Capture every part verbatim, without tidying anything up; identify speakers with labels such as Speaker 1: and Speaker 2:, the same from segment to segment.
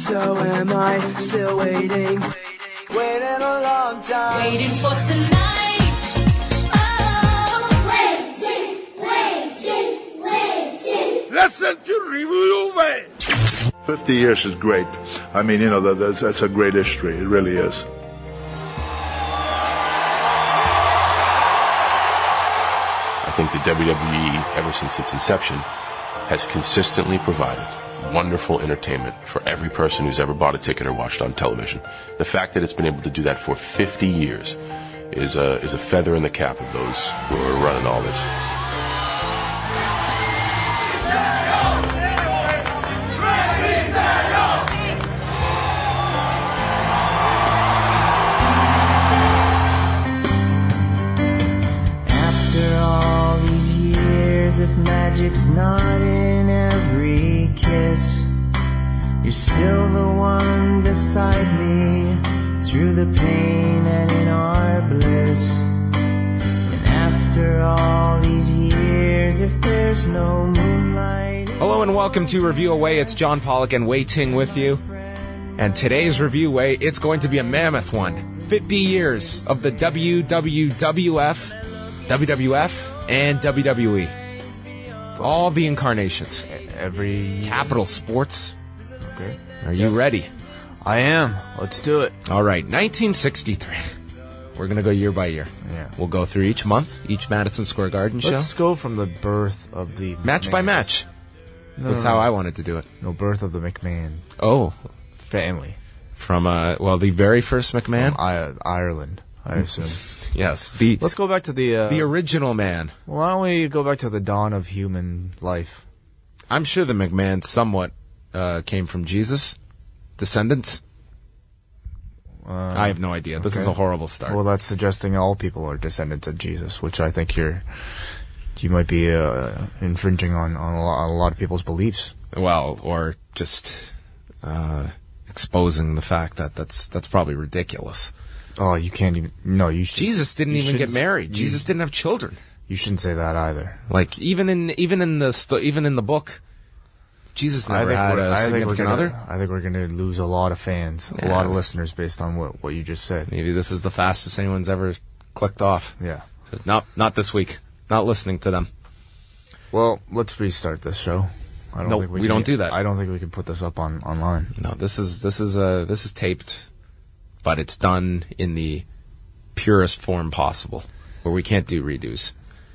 Speaker 1: So am I still waiting? Waiting a long time.
Speaker 2: Waiting for tonight. Oh, waiting, waiting, waiting.
Speaker 3: Listen to Review Way. Fifty years is great. I mean, you know, that, that's, that's a great history. It really is.
Speaker 4: I think the W W E, ever since its inception, has consistently provided wonderful entertainment for every person who's ever bought a ticket or watched on television. The fact that it's been able to do that for fifty years is a, is a feather in the cap of those who are running all this.
Speaker 1: After all these years, if magic's not in every kiss, you're still the one beside me through the pain and in our bliss. And after all these years, if there's no moonlight.
Speaker 5: Hello and welcome to Review Away. It's John Pollock and Wei Ting with you. And today's Review Away, it's going to be a mammoth one. fifty years of the W W F, W W F, and W W E. All the incarnations.
Speaker 6: Every
Speaker 5: Capital Sports.
Speaker 6: Okay.
Speaker 5: Are you ready?
Speaker 6: I am. Let's do it.
Speaker 5: All right, nineteen sixty-three. We're going to go year by year.
Speaker 6: Yeah.
Speaker 5: We'll go through each month, each Madison Square Garden show.
Speaker 6: Let's go from the birth of the
Speaker 5: Match
Speaker 6: McMahons.
Speaker 5: by match.
Speaker 6: No,
Speaker 5: That's
Speaker 6: no,
Speaker 5: how
Speaker 6: no.
Speaker 5: I wanted to do it.
Speaker 6: No, birth of the McMahon
Speaker 5: Oh,
Speaker 6: family.
Speaker 5: from, uh, well, the very first McMahon?
Speaker 6: From I- Ireland, I assume.
Speaker 5: Yes. The,
Speaker 6: Let's go back to the... Uh,
Speaker 5: the original man.
Speaker 6: Why don't we go back to the dawn of human life?
Speaker 5: I'm sure the McMahon somewhat uh, came from Jesus. Descendants?
Speaker 6: Uh,
Speaker 5: I have no idea. This
Speaker 6: okay.
Speaker 5: is a horrible start.
Speaker 6: Well, that's suggesting all people are descendants of Jesus, which I think you're... You might be uh, infringing on, on a, lot, a lot of people's beliefs.
Speaker 5: Well, or just uh, exposing the fact that that's that's probably ridiculous.
Speaker 6: Oh, you can't even... No, you should...
Speaker 5: Jesus didn't
Speaker 6: you
Speaker 5: even get
Speaker 6: shouldn't-
Speaker 5: married.
Speaker 6: you-
Speaker 5: Jesus didn't have children.
Speaker 6: You shouldn't say that either.
Speaker 5: Like even in even in the sto- even in the book, Jesus
Speaker 6: I
Speaker 5: never
Speaker 6: think
Speaker 5: had
Speaker 6: we're-
Speaker 5: a
Speaker 6: I think we're
Speaker 5: significant
Speaker 6: gonna,
Speaker 5: other.
Speaker 6: I think we're going to lose a lot of fans, a
Speaker 5: Yeah.
Speaker 6: lot of listeners based on what, what you just said.
Speaker 5: Maybe this is the fastest anyone's ever clicked off.
Speaker 6: Yeah.
Speaker 5: So, no, not this week. Not listening to them.
Speaker 6: Well, let's restart this show. I don't
Speaker 5: No,
Speaker 6: think we,
Speaker 5: we
Speaker 6: can,
Speaker 5: don't do that.
Speaker 6: I don't think we can put this up on online.
Speaker 5: No, this is this is uh this is taped, but it's done in the purest form possible, where we can't do redos.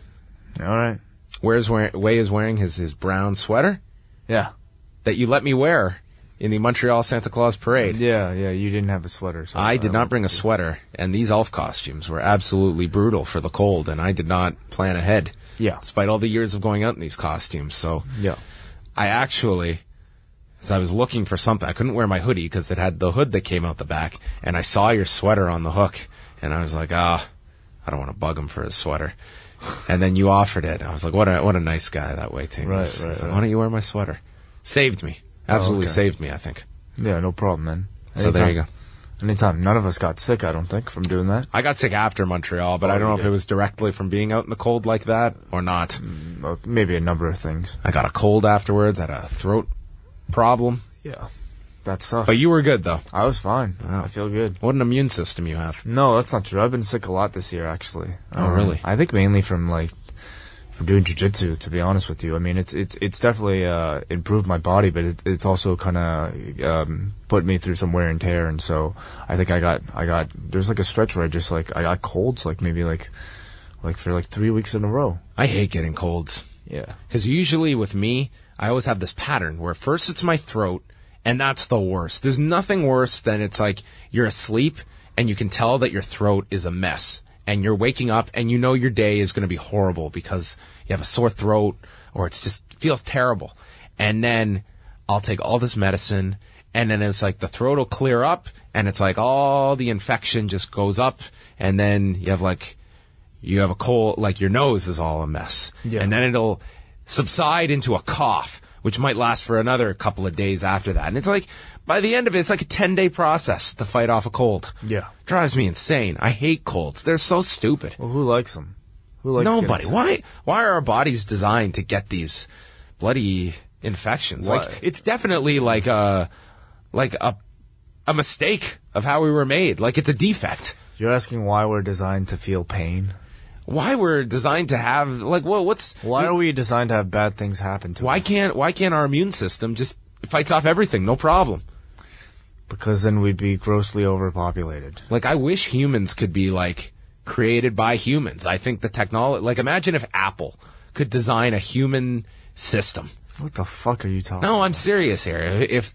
Speaker 6: All right.
Speaker 5: Where's wearing, Way is wearing his his brown sweater
Speaker 6: Yeah.
Speaker 5: that you let me wear in the Montreal Santa Claus parade.
Speaker 6: Yeah, yeah. You didn't have a sweater. So
Speaker 5: I did not
Speaker 6: won't
Speaker 5: bring a
Speaker 6: do-
Speaker 5: sweater, and these elf costumes were absolutely brutal for the cold, and I did not plan ahead,
Speaker 6: Yeah.
Speaker 5: despite all the years of going out in these costumes. So
Speaker 6: Yeah.
Speaker 5: I actually, as I was looking for something, I couldn't wear my hoodie because it had the hood that came out the back, and I saw your sweater on the hook, and I was like, ah, I don't want to bug him for his sweater. And then you offered it. I was like, what a what a nice guy that way, Ting.
Speaker 6: Right,
Speaker 5: He's-
Speaker 6: right,
Speaker 5: he's like,
Speaker 6: right.
Speaker 5: Why don't you wear my sweater? Saved me. Absolutely
Speaker 6: Oh, okay.
Speaker 5: saved me, I think.
Speaker 6: Yeah, no problem, man.
Speaker 5: So there you go.
Speaker 6: Anytime. None of us got sick, I don't think, from doing that.
Speaker 5: I got sick after Montreal, but
Speaker 6: Oh,
Speaker 5: I don't know
Speaker 6: you
Speaker 5: if
Speaker 6: did.
Speaker 5: it was directly from being out in the cold like that or not.
Speaker 6: Mm, uh, maybe a number of things.
Speaker 5: I got a cold afterwards, had a throat problem.
Speaker 6: Yeah. That sucks.
Speaker 5: But you were good, though.
Speaker 6: I was fine.
Speaker 5: Wow.
Speaker 6: I feel good.
Speaker 5: What an immune system you have.
Speaker 6: No, that's not true. I've been sick a lot this year, actually.
Speaker 5: Oh, really?
Speaker 6: I think mainly from, like, from doing jiu-jitsu, to be honest with you. I mean, it's it's it's definitely uh, improved my body, but it, it's also kind of um, put me through some wear and tear, and so I think I got, I got, there's like a stretch where I just, like, I got colds, like, maybe, like, like for, like, three weeks in a row.
Speaker 5: I hate getting colds.
Speaker 6: Yeah.
Speaker 5: Because usually with me, I always have this pattern where first it's my throat, and that's the worst. There's nothing worse than it's like you're asleep, and you can tell that your throat is a mess. And you're waking up, and you know your day is going to be horrible because you have a sore throat, or it's just feels terrible. And then I'll take all this medicine, and then it's like the throat will clear up, and it's like all the infection just goes up, and then you have like you have a cold, like your nose is all a mess.
Speaker 6: Yeah.
Speaker 5: And then it'll subside into a cough, which might last for another couple of days after that. And it's like, by the end of it, it's like a ten-day process to fight off a cold.
Speaker 6: Yeah.
Speaker 5: Drives me insane. I hate colds. They're so stupid.
Speaker 6: Well, who likes them? Who likes
Speaker 5: Nobody.
Speaker 6: getting sick?
Speaker 5: Why Why are our bodies designed to get these bloody infections?
Speaker 6: Why?
Speaker 5: Like, it's definitely like a, like a a mistake of how we were made. Like it's a defect.
Speaker 6: You're asking why we're designed to feel pain?
Speaker 5: Why we're designed to have like what what's
Speaker 6: Why are we designed to have bad things happen to
Speaker 5: why
Speaker 6: us?
Speaker 5: can't why can't our immune system just fights off everything, no problem?
Speaker 6: Because then we'd be grossly overpopulated.
Speaker 5: Like I wish humans could be like created by humans. I think the technology, like imagine if Apple could design a human system.
Speaker 6: What the fuck are you talking
Speaker 5: No,
Speaker 6: about?
Speaker 5: I'm serious here. If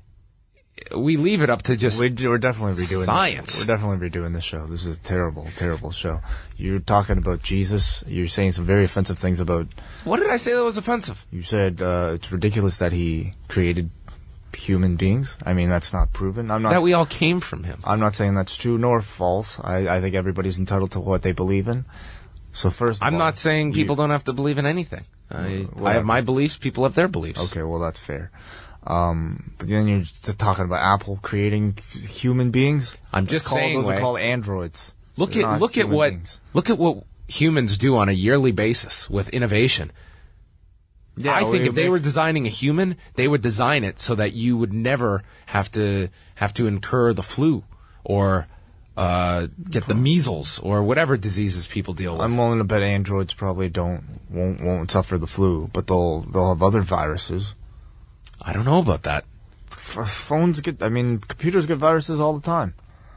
Speaker 5: we leave it up to just
Speaker 6: We, we're definitely redoing
Speaker 5: science.
Speaker 6: This. We're definitely redoing this show. This is a terrible, terrible show. You're talking about Jesus. You're saying some very offensive things about...
Speaker 5: What did I say that was offensive?
Speaker 6: You said uh, it's ridiculous that he created human beings. I mean, that's not proven. I'm not...
Speaker 5: That we all came from him.
Speaker 6: I'm not saying that's true nor false. I, I think everybody's entitled to what they believe in. So first of
Speaker 5: I'm
Speaker 6: all,
Speaker 5: not saying people
Speaker 6: you,
Speaker 5: don't have to believe in anything. I,
Speaker 6: Well,
Speaker 5: I have my beliefs, people have their beliefs.
Speaker 6: Okay, well, that's fair. Um, but then you're just talking about Apple creating human beings.
Speaker 5: I'm just
Speaker 6: Called-
Speaker 5: saying,
Speaker 6: those
Speaker 5: Wei,
Speaker 6: are called androids.
Speaker 5: look
Speaker 6: They're
Speaker 5: at
Speaker 6: not
Speaker 5: look at
Speaker 6: human
Speaker 5: what
Speaker 6: beings.
Speaker 5: look at what humans do on a yearly basis with innovation.
Speaker 6: Yeah,
Speaker 5: I think
Speaker 6: we
Speaker 5: if they
Speaker 6: make-
Speaker 5: were designing a human, they would design it so that you would never have to have to incur the flu or uh, get the measles or whatever diseases people deal with.
Speaker 6: I'm willing to bet androids probably don't won't won't suffer the flu, but they'll they'll have other viruses.
Speaker 5: I don't know about that.
Speaker 6: F- phones get, I mean, computers get viruses all the time.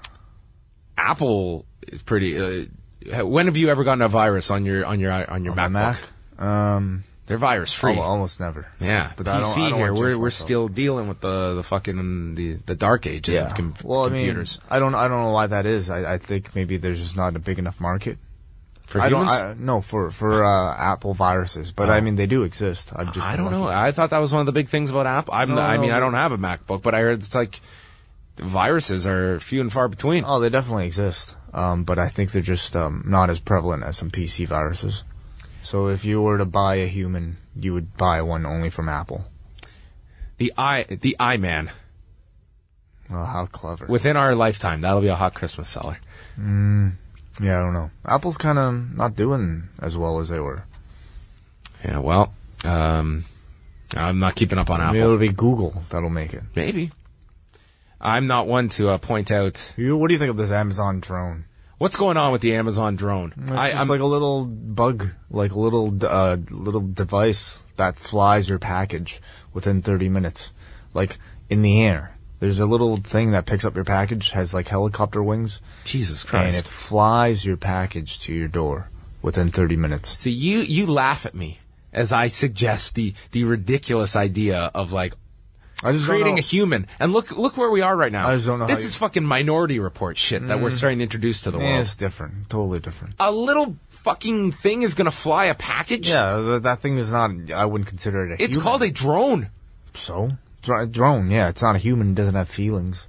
Speaker 5: Apple is pretty. Uh, when have you ever gotten a virus on your on your on your
Speaker 6: On my
Speaker 5: MacBook?
Speaker 6: Mac, um,
Speaker 5: They're virus free.
Speaker 6: al- almost never.
Speaker 5: Yeah,
Speaker 6: But
Speaker 5: P C
Speaker 6: I don't- I don't
Speaker 5: here,
Speaker 6: want to
Speaker 5: we're
Speaker 6: jinx
Speaker 5: we're
Speaker 6: myself.
Speaker 5: still dealing with the the fucking the, the dark ages
Speaker 6: Yeah.
Speaker 5: of com-
Speaker 6: well,
Speaker 5: computers.
Speaker 6: I mean, I don't I don't know why that is. I, I think maybe there's just not a big enough market.
Speaker 5: For
Speaker 6: I don't.
Speaker 5: humans,
Speaker 6: I, no, for for uh, Apple viruses, but
Speaker 5: Oh.
Speaker 6: I mean they do exist. I'm just
Speaker 5: I don't
Speaker 6: lucky.
Speaker 5: know. I thought that was one of the big things about Apple. I'm,
Speaker 6: No,
Speaker 5: I mean,
Speaker 6: no,
Speaker 5: I don't have a MacBook, but I heard it's like viruses are few and far between.
Speaker 6: Oh, they definitely exist, um, but I think they're just um, not as prevalent as some P C viruses. So if you were to buy a human, you would buy one only from Apple.
Speaker 5: The i the iMan
Speaker 6: Well, how clever.
Speaker 5: within our lifetime, that'll be a hot Christmas seller.
Speaker 6: Mm, yeah, I don't know. Apple's kind of not doing as well as they were.
Speaker 5: Yeah, well, um, I'm not keeping up on
Speaker 6: Maybe
Speaker 5: Apple.
Speaker 6: it'll be Google that'll make it.
Speaker 5: Maybe. I'm not one to uh, point out
Speaker 6: You, what do you think of this Amazon drone?
Speaker 5: what's going on with the Amazon drone.
Speaker 6: It's
Speaker 5: I,
Speaker 6: just
Speaker 5: I'm
Speaker 6: like a little bug, like a little uh, little device that flies your package within thirty minutes, like in the air. There's a little thing that picks up your package, has like helicopter wings,
Speaker 5: Jesus Christ.
Speaker 6: and it flies your package to your door within thirty minutes.
Speaker 5: See, you you laugh at me as I suggest the the ridiculous idea of like
Speaker 6: I just
Speaker 5: creating
Speaker 6: don't
Speaker 5: a
Speaker 6: know.
Speaker 5: human. And look look where we are right now.
Speaker 6: I just don't know
Speaker 5: This
Speaker 6: how you-
Speaker 5: is fucking Minority Report shit that we're
Speaker 6: Mm.
Speaker 5: starting to introduce to the
Speaker 6: Yeah,
Speaker 5: world.
Speaker 6: it's different, totally different.
Speaker 5: A little fucking thing is going to fly a package?
Speaker 6: Yeah, th- that thing is not. I wouldn't consider it a.
Speaker 5: It's
Speaker 6: human.
Speaker 5: called a drone.
Speaker 6: So Dr- drone. Yeah, it's not a human. It doesn't have feelings.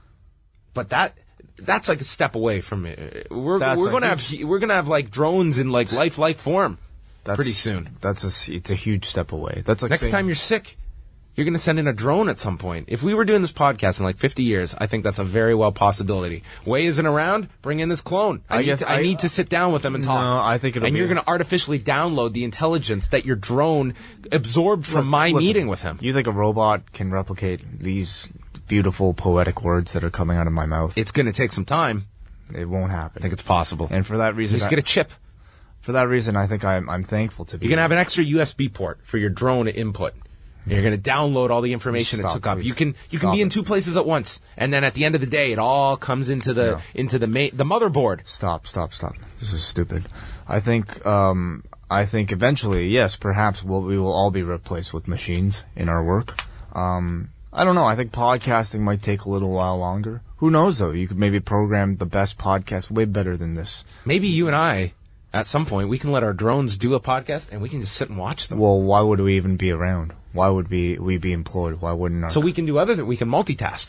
Speaker 5: But that that's like a step away from it. We're
Speaker 6: That's
Speaker 5: we're
Speaker 6: like
Speaker 5: going to have
Speaker 6: huge.
Speaker 5: we're going to have like drones in like lifelike form
Speaker 6: That's,
Speaker 5: pretty soon.
Speaker 6: That's a. s- It's a huge step away. That's like
Speaker 5: Next
Speaker 6: saying-
Speaker 5: time you're sick, you're going to send in a drone at some point. If we were doing this podcast in like fifty years, I think that's a very well possibility. Way isn't around, bring in this clone. I,
Speaker 6: I
Speaker 5: need,
Speaker 6: guess
Speaker 5: to, I,
Speaker 6: I-
Speaker 5: need to sit down with them and talk.
Speaker 6: No, I think it'll
Speaker 5: and
Speaker 6: be.
Speaker 5: you're going to artificially download the intelligence that your drone absorbed from my
Speaker 6: Listen,
Speaker 5: meeting with him.
Speaker 6: You think a robot can replicate these beautiful poetic words that are coming out of my mouth?
Speaker 5: It's going to take some time.
Speaker 6: It won't
Speaker 5: I
Speaker 6: happen.
Speaker 5: think it's possible.
Speaker 6: And for that reason,
Speaker 5: Just
Speaker 6: I-
Speaker 5: get a chip.
Speaker 6: for that reason, I think I'm I'm thankful to be.
Speaker 5: You're going to have an extra U S B port for your drone input. You're going to download all the information
Speaker 6: Stop,
Speaker 5: it took up.
Speaker 6: please.
Speaker 5: You can you can
Speaker 6: Stop
Speaker 5: be in
Speaker 6: it.
Speaker 5: two places at once, and then at the end of the day, it all comes into the
Speaker 6: No.
Speaker 5: into the ma- the motherboard.
Speaker 6: Stop, stop, stop. This is stupid. I think, um, I think eventually, yes, perhaps we'll, we will all be replaced with machines in our work. Um, I don't know. I think podcasting might take a little while longer. Who knows, though? You could maybe program the best podcast way better than this.
Speaker 5: Maybe you and I, at some point, we can let our drones do a podcast, and we can just sit and watch them.
Speaker 6: Well, why would we even be around? Why would we, we be employed? Why wouldn't our...
Speaker 5: So we can do other than we can multitask.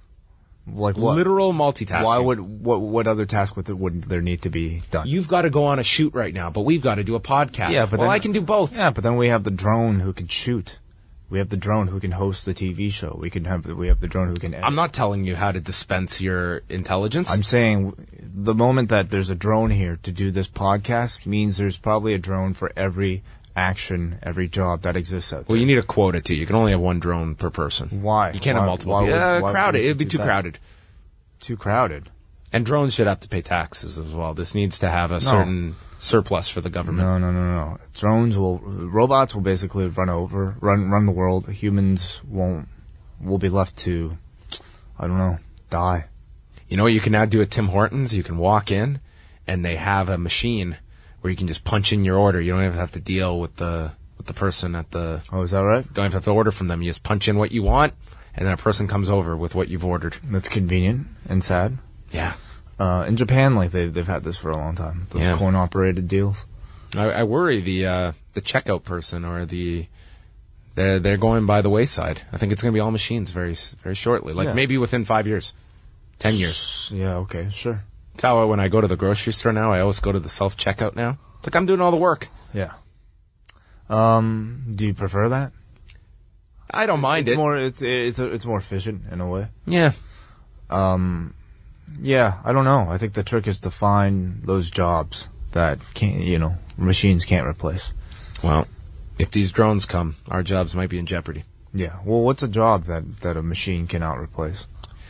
Speaker 6: like what?
Speaker 5: Literal multitasking.
Speaker 6: Why would, what, what other task would, would there need to be done?
Speaker 5: You've got to go on a shoot right now, but we've got to do a podcast.
Speaker 6: Yeah, but
Speaker 5: well,
Speaker 6: then-
Speaker 5: I can do both.
Speaker 6: Yeah, but then we have the drone who can shoot. We have the drone who can host the T V show. We can have we have the drone who can edit.
Speaker 5: I'm not telling you how to dispense your intelligence.
Speaker 6: I'm saying the moment that there's a drone here to do this podcast means there's probably a drone for every action, every job that exists out there.
Speaker 5: Well, you need a quota too. You can only have one drone per person.
Speaker 6: Why?
Speaker 5: You can't
Speaker 6: why,
Speaker 5: have multiple.
Speaker 6: Why would,
Speaker 5: yeah,
Speaker 6: why
Speaker 5: crowded.
Speaker 6: would
Speaker 5: It'd be too
Speaker 6: that?
Speaker 5: crowded.
Speaker 6: Too crowded.
Speaker 5: And drones should have to pay taxes as well. This needs to have a
Speaker 6: No.
Speaker 5: certain surplus for the government.
Speaker 6: No, no, no, no. Drones will, robots will basically run over, run, run the world. Humans won't. Will be left to, I don't know, die.
Speaker 5: You know what you can now do at Tim Hortons? You can walk in, and they have a machine where you can just punch in your order. You don't even have to deal with the with the person at the.
Speaker 6: Oh, is that right?
Speaker 5: Don't even have to order from them. You just punch in what you want, and then a person comes over with what you've ordered.
Speaker 6: That's convenient and sad.
Speaker 5: Yeah.
Speaker 6: Uh, in Japan, like they they've had this for a long time. Those
Speaker 5: Yeah.
Speaker 6: coin operated deals.
Speaker 5: I, I worry the uh, the checkout person or the they're they're going by the wayside. I think it's going to be all machines very very shortly. Like
Speaker 6: Yeah.
Speaker 5: maybe within five years, ten years.
Speaker 6: Yeah. Okay. Sure.
Speaker 5: That's how when I go to the grocery store now, I always go to the self checkout now. It's like I'm doing all the work.
Speaker 6: Yeah. Um. Do you prefer that?
Speaker 5: I don't mind
Speaker 6: it's
Speaker 5: it.
Speaker 6: More. It's it's it's more efficient in a way.
Speaker 5: Yeah.
Speaker 6: Um. Yeah. I don't know. I think the trick is to find those jobs that can't, you know, machines can't replace.
Speaker 5: Well, if these drones come, our jobs might be in jeopardy.
Speaker 6: Yeah. Well, what's a job that that a machine cannot replace?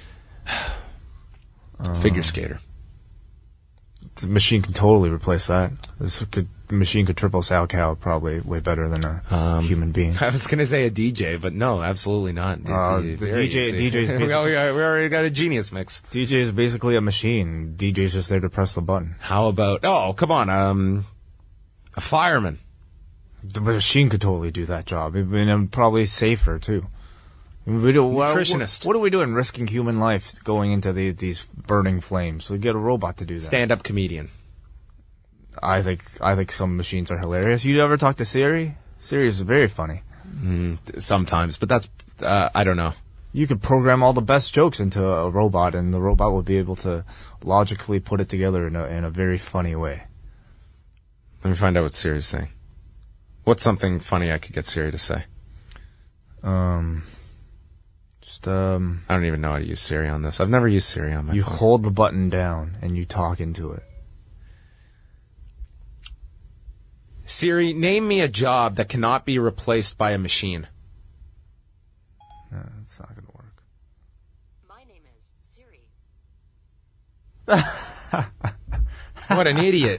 Speaker 5: Figure
Speaker 6: Um,
Speaker 5: skater.
Speaker 6: The machine can totally replace that. This could the machine could triple Salchow probably way better than a
Speaker 5: Um,
Speaker 6: human being.
Speaker 5: I was going to say a D J, but no, absolutely not.
Speaker 6: Uh, the
Speaker 5: there
Speaker 6: D J
Speaker 5: you see.
Speaker 6: D J's
Speaker 5: we,
Speaker 6: basically-
Speaker 5: already, we already got a genius mix.
Speaker 6: D J is basically a machine. D J's just there to press the button.
Speaker 5: How about, oh, come on, um, a fireman.
Speaker 6: The machine could totally do that job. I mean, and probably safer too. We do, what,
Speaker 5: Nutritionist.
Speaker 6: what are we doing risking human life going into the, these burning flames? So get a robot to do that.
Speaker 5: Stand-up comedian.
Speaker 6: I think I think some machines are hilarious. You ever talk to Siri? Siri is very funny.
Speaker 5: Mm, sometimes, but that's, uh, I don't know.
Speaker 6: You could program all the best jokes into a robot, and the robot will be able to logically put it together in a in a very funny way.
Speaker 5: Let me find out what Siri's saying. What's something funny I could get Siri to say?
Speaker 6: Um, just um,
Speaker 5: I don't even know how to use Siri on this. I've never used Siri on my
Speaker 6: you
Speaker 5: phone.
Speaker 6: hold the button down and you talk into it.
Speaker 5: Siri, name me a job that cannot be replaced by a machine.
Speaker 6: No, it's not gonna work.
Speaker 7: My name is Siri.
Speaker 5: What an idiot.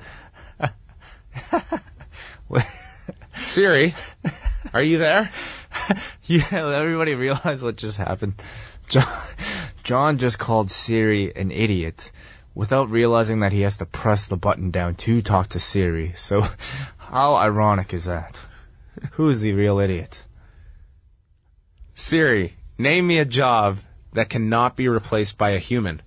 Speaker 5: Siri, are you there?
Speaker 6: Yeah, everybody realize what just happened. John, John just called Siri an idiot without realizing that he has to press the button down to talk to Siri. So, how ironic is that? Who is the real idiot?
Speaker 5: Siri, name me a job that cannot be replaced by a human.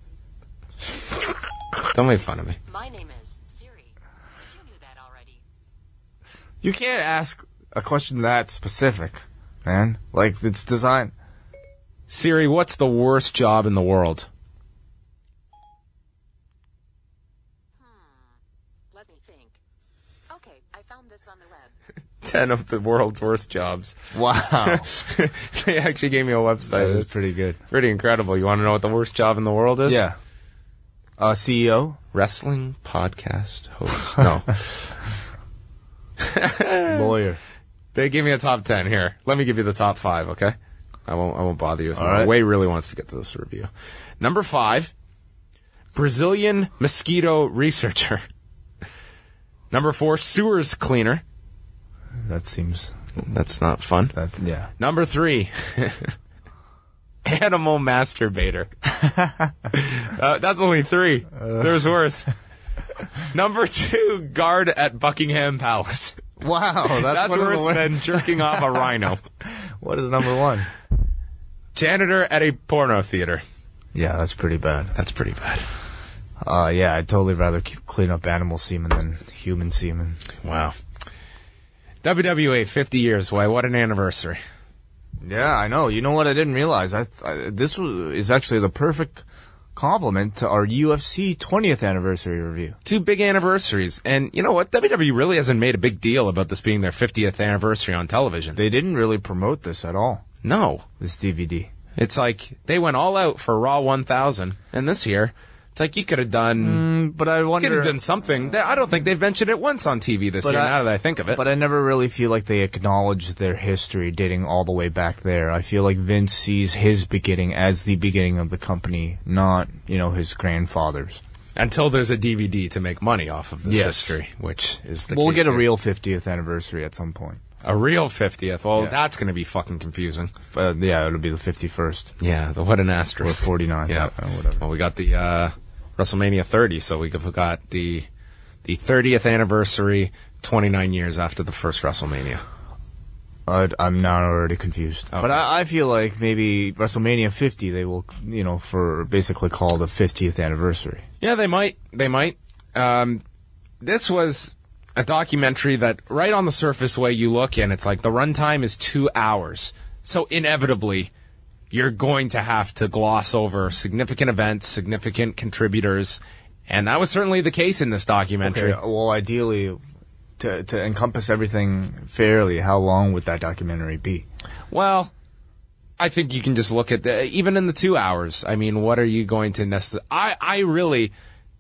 Speaker 5: Don't make fun of me.
Speaker 7: My name is Siri. But you knew that already.
Speaker 6: You can't ask a question that specific, man. Like, it's designed...
Speaker 5: Siri, what's the worst job in the world?
Speaker 7: Hmm. Let me think. Okay, I found this on the web.
Speaker 5: Ten of the world's worst jobs.
Speaker 6: Wow.
Speaker 5: They actually gave me a website.
Speaker 6: That is
Speaker 5: It's
Speaker 6: pretty good.
Speaker 5: pretty incredible. You want to know what the worst job in the world is?
Speaker 6: Yeah. Uh, C E O?
Speaker 5: Wrestling podcast host. No.
Speaker 6: Lawyer.
Speaker 5: They give me a top ten. Here, let me give you the top five, okay? I won't. I won't bother you with
Speaker 6: All
Speaker 5: more.
Speaker 6: right.
Speaker 5: Way really wants to get to this review. Number five, Brazilian mosquito researcher. Number four, sewers cleaner.
Speaker 6: That seems...
Speaker 5: That's not fun.
Speaker 6: That, yeah.
Speaker 5: Number three, animal masturbator. uh, that's only three.
Speaker 6: Uh.
Speaker 5: There's worse. Number two, guard at Buckingham Palace.
Speaker 6: Wow, that's,
Speaker 5: That's
Speaker 6: one of the
Speaker 5: worse
Speaker 6: worst.
Speaker 5: than jerking off a rhino.
Speaker 6: What is number one?
Speaker 5: Janitor at a porno theater.
Speaker 6: Yeah, that's pretty bad.
Speaker 5: That's pretty bad.
Speaker 6: Uh, yeah, I'd totally rather keep, clean up animal semen than human semen.
Speaker 5: Wow. W W E, fifty years. Why, what an anniversary.
Speaker 6: Yeah, I know. You know what I didn't realize? I, I This was, is actually the perfect compliment to our U F C twentieth anniversary review.
Speaker 5: Two big anniversaries. And you know what? W W E really hasn't made a big deal about this being their fiftieth anniversary on television.
Speaker 6: They didn't really promote this at all,
Speaker 5: No.
Speaker 6: this D V D.
Speaker 5: It's like they went all out for Raw one thousand, and this year, It's like you could have done,
Speaker 6: Mm, but I
Speaker 5: could
Speaker 6: wonder.
Speaker 5: have done something. I don't think they've mentioned it once on T V this
Speaker 6: But
Speaker 5: year.
Speaker 6: I-
Speaker 5: now that I think of it,
Speaker 6: But I never really feel like they acknowledge their history dating all the way back there. I feel like Vince sees his beginning as the beginning of the company, not, you know, his grandfather's.
Speaker 5: until there's a D V D to make money off of this
Speaker 6: Yes.
Speaker 5: history, which is the
Speaker 6: We'll
Speaker 5: case
Speaker 6: get a
Speaker 5: here.
Speaker 6: real fiftieth anniversary at some point.
Speaker 5: a real fiftieth. Well,
Speaker 6: Yeah.
Speaker 5: that's going to be fucking confusing.
Speaker 6: But yeah, it'll be the fifty-first
Speaker 5: Yeah, the what an
Speaker 6: or
Speaker 5: asterisk.
Speaker 6: forty-ninth.
Speaker 5: Yeah.
Speaker 6: uh, whatever.
Speaker 5: Well, we got the uh, WrestleMania thirty, so we've got the the thirtieth anniversary, twenty-nine years after the first WrestleMania.
Speaker 6: Uh, I'm now already confused.
Speaker 5: Okay.
Speaker 6: But I, I feel like maybe WrestleMania fifty, they will, you know, for basically call the fiftieth anniversary.
Speaker 5: Yeah, they might. They might. Um, this was a documentary that, right on the surface way you look in, it's like the runtime is two hours. So inevitably, you're going to have to gloss over significant events, significant contributors, and that was certainly the case in this documentary.
Speaker 6: Okay, well, ideally, to to encompass everything fairly, how long would that documentary be?
Speaker 5: Well, I think you can just look at the, even in the two hours. I mean, what are you going to necessarily? I I really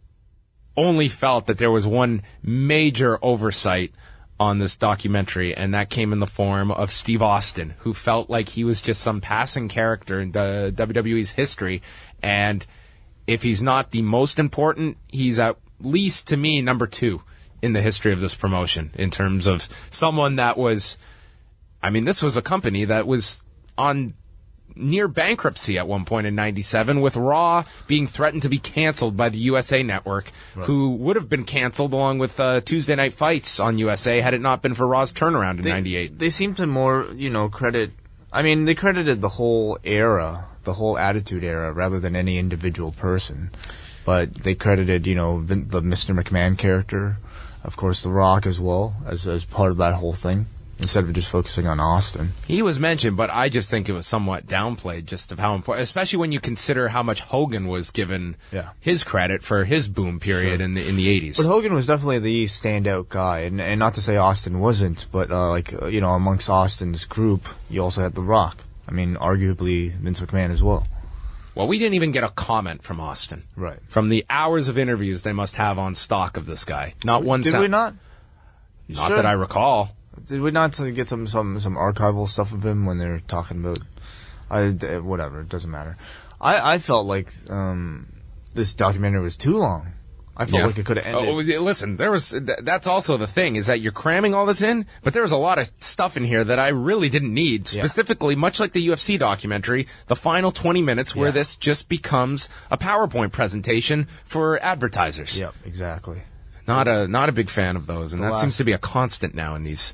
Speaker 5: only felt that there was one major oversight on this documentary, and that came in the form of Steve Austin, who felt like he was just some passing character in the W W E's history, and if he's not the most important, he's at least, to me, number two in the history of this promotion in terms of someone that was, I mean, this was a company that was on near bankruptcy at one point in ninety-seven, with Raw being threatened to be canceled by the U S A Network,
Speaker 6: Right.
Speaker 5: who would have been canceled along with uh, Tuesday Night Fights on U S A had it not been for Raw's turnaround in
Speaker 6: They,
Speaker 5: ninety-eight.
Speaker 6: They seem to more, you know, credit. I mean, they credited the whole era, the whole Attitude Era, rather than any individual person. But they credited, you know, the, the Mister McMahon character, of course, The Rock as well, as as part of that whole thing, instead of just focusing on Austin.
Speaker 5: He was mentioned, but I just think it was somewhat downplayed just of how important, especially when you consider how much Hogan was given
Speaker 6: Yeah.
Speaker 5: his credit for his boom period
Speaker 6: Sure.
Speaker 5: in the in the eighties.
Speaker 6: But Hogan was definitely the standout guy, and and not to say Austin wasn't, but uh, like uh, you know, amongst Austin's group, you also had The Rock. I mean, arguably Vince McMahon as well.
Speaker 5: Well, we didn't even get a comment from Austin.
Speaker 6: Right.
Speaker 5: From the hours of interviews they must have on stock of this guy. Not one
Speaker 6: Did
Speaker 5: sound-
Speaker 6: we not?
Speaker 5: Not
Speaker 6: Sure.
Speaker 5: that I recall.
Speaker 6: Did we not get some some some archival stuff of him when they're talking about? I whatever, it doesn't matter. I I felt like um this documentary was too long. I felt
Speaker 5: Yeah.
Speaker 6: like it could have ended.
Speaker 5: Oh, yeah, listen, there was. th- That's also the thing, is that you're cramming all this in, but there was a lot of stuff in here that I really didn't need.
Speaker 6: Yeah.
Speaker 5: Specifically, much like the U F C documentary, the final twenty minutes where
Speaker 6: Yeah.
Speaker 5: this just becomes a PowerPoint presentation for advertisers.
Speaker 6: Yep, exactly.
Speaker 5: Not a not a big fan of those, and
Speaker 6: The
Speaker 5: that
Speaker 6: last-
Speaker 5: seems to be a constant now in these.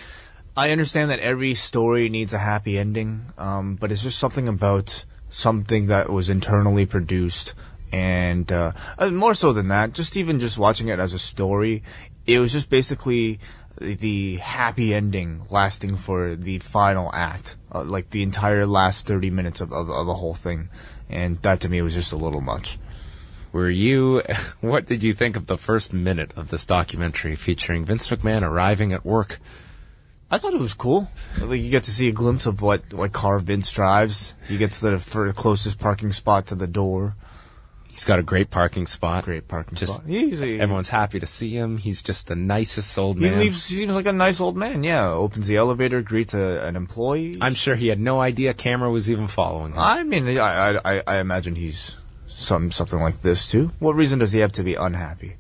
Speaker 6: I understand that every story needs a happy ending, um, but it's just something about something that was internally produced, and uh, uh, more so than that, just even just watching it as a story, it was just basically the, the happy ending lasting for the final act, uh, like the entire last thirty minutes of, of, of the whole thing, and that to me was just a little much.
Speaker 5: Were you? What did you think of the first minute of this documentary featuring Vince McMahon arriving at work?
Speaker 6: I thought it was cool. Like, you get to see a glimpse of what, what car Vince drives. He gets the for closest parking spot to the door.
Speaker 5: He's got a great parking spot.
Speaker 6: Great parking
Speaker 5: Just
Speaker 6: spot. He's a,
Speaker 5: Everyone's happy to see him. He's just the nicest old
Speaker 6: he
Speaker 5: man.
Speaker 6: leaves. He seems like a nice old man. Yeah, opens the elevator, greets a, an employee.
Speaker 5: I'm sure he had no idea camera was even following him.
Speaker 6: I mean, I, I I imagine he's some something like this too. What reason does he have to be unhappy?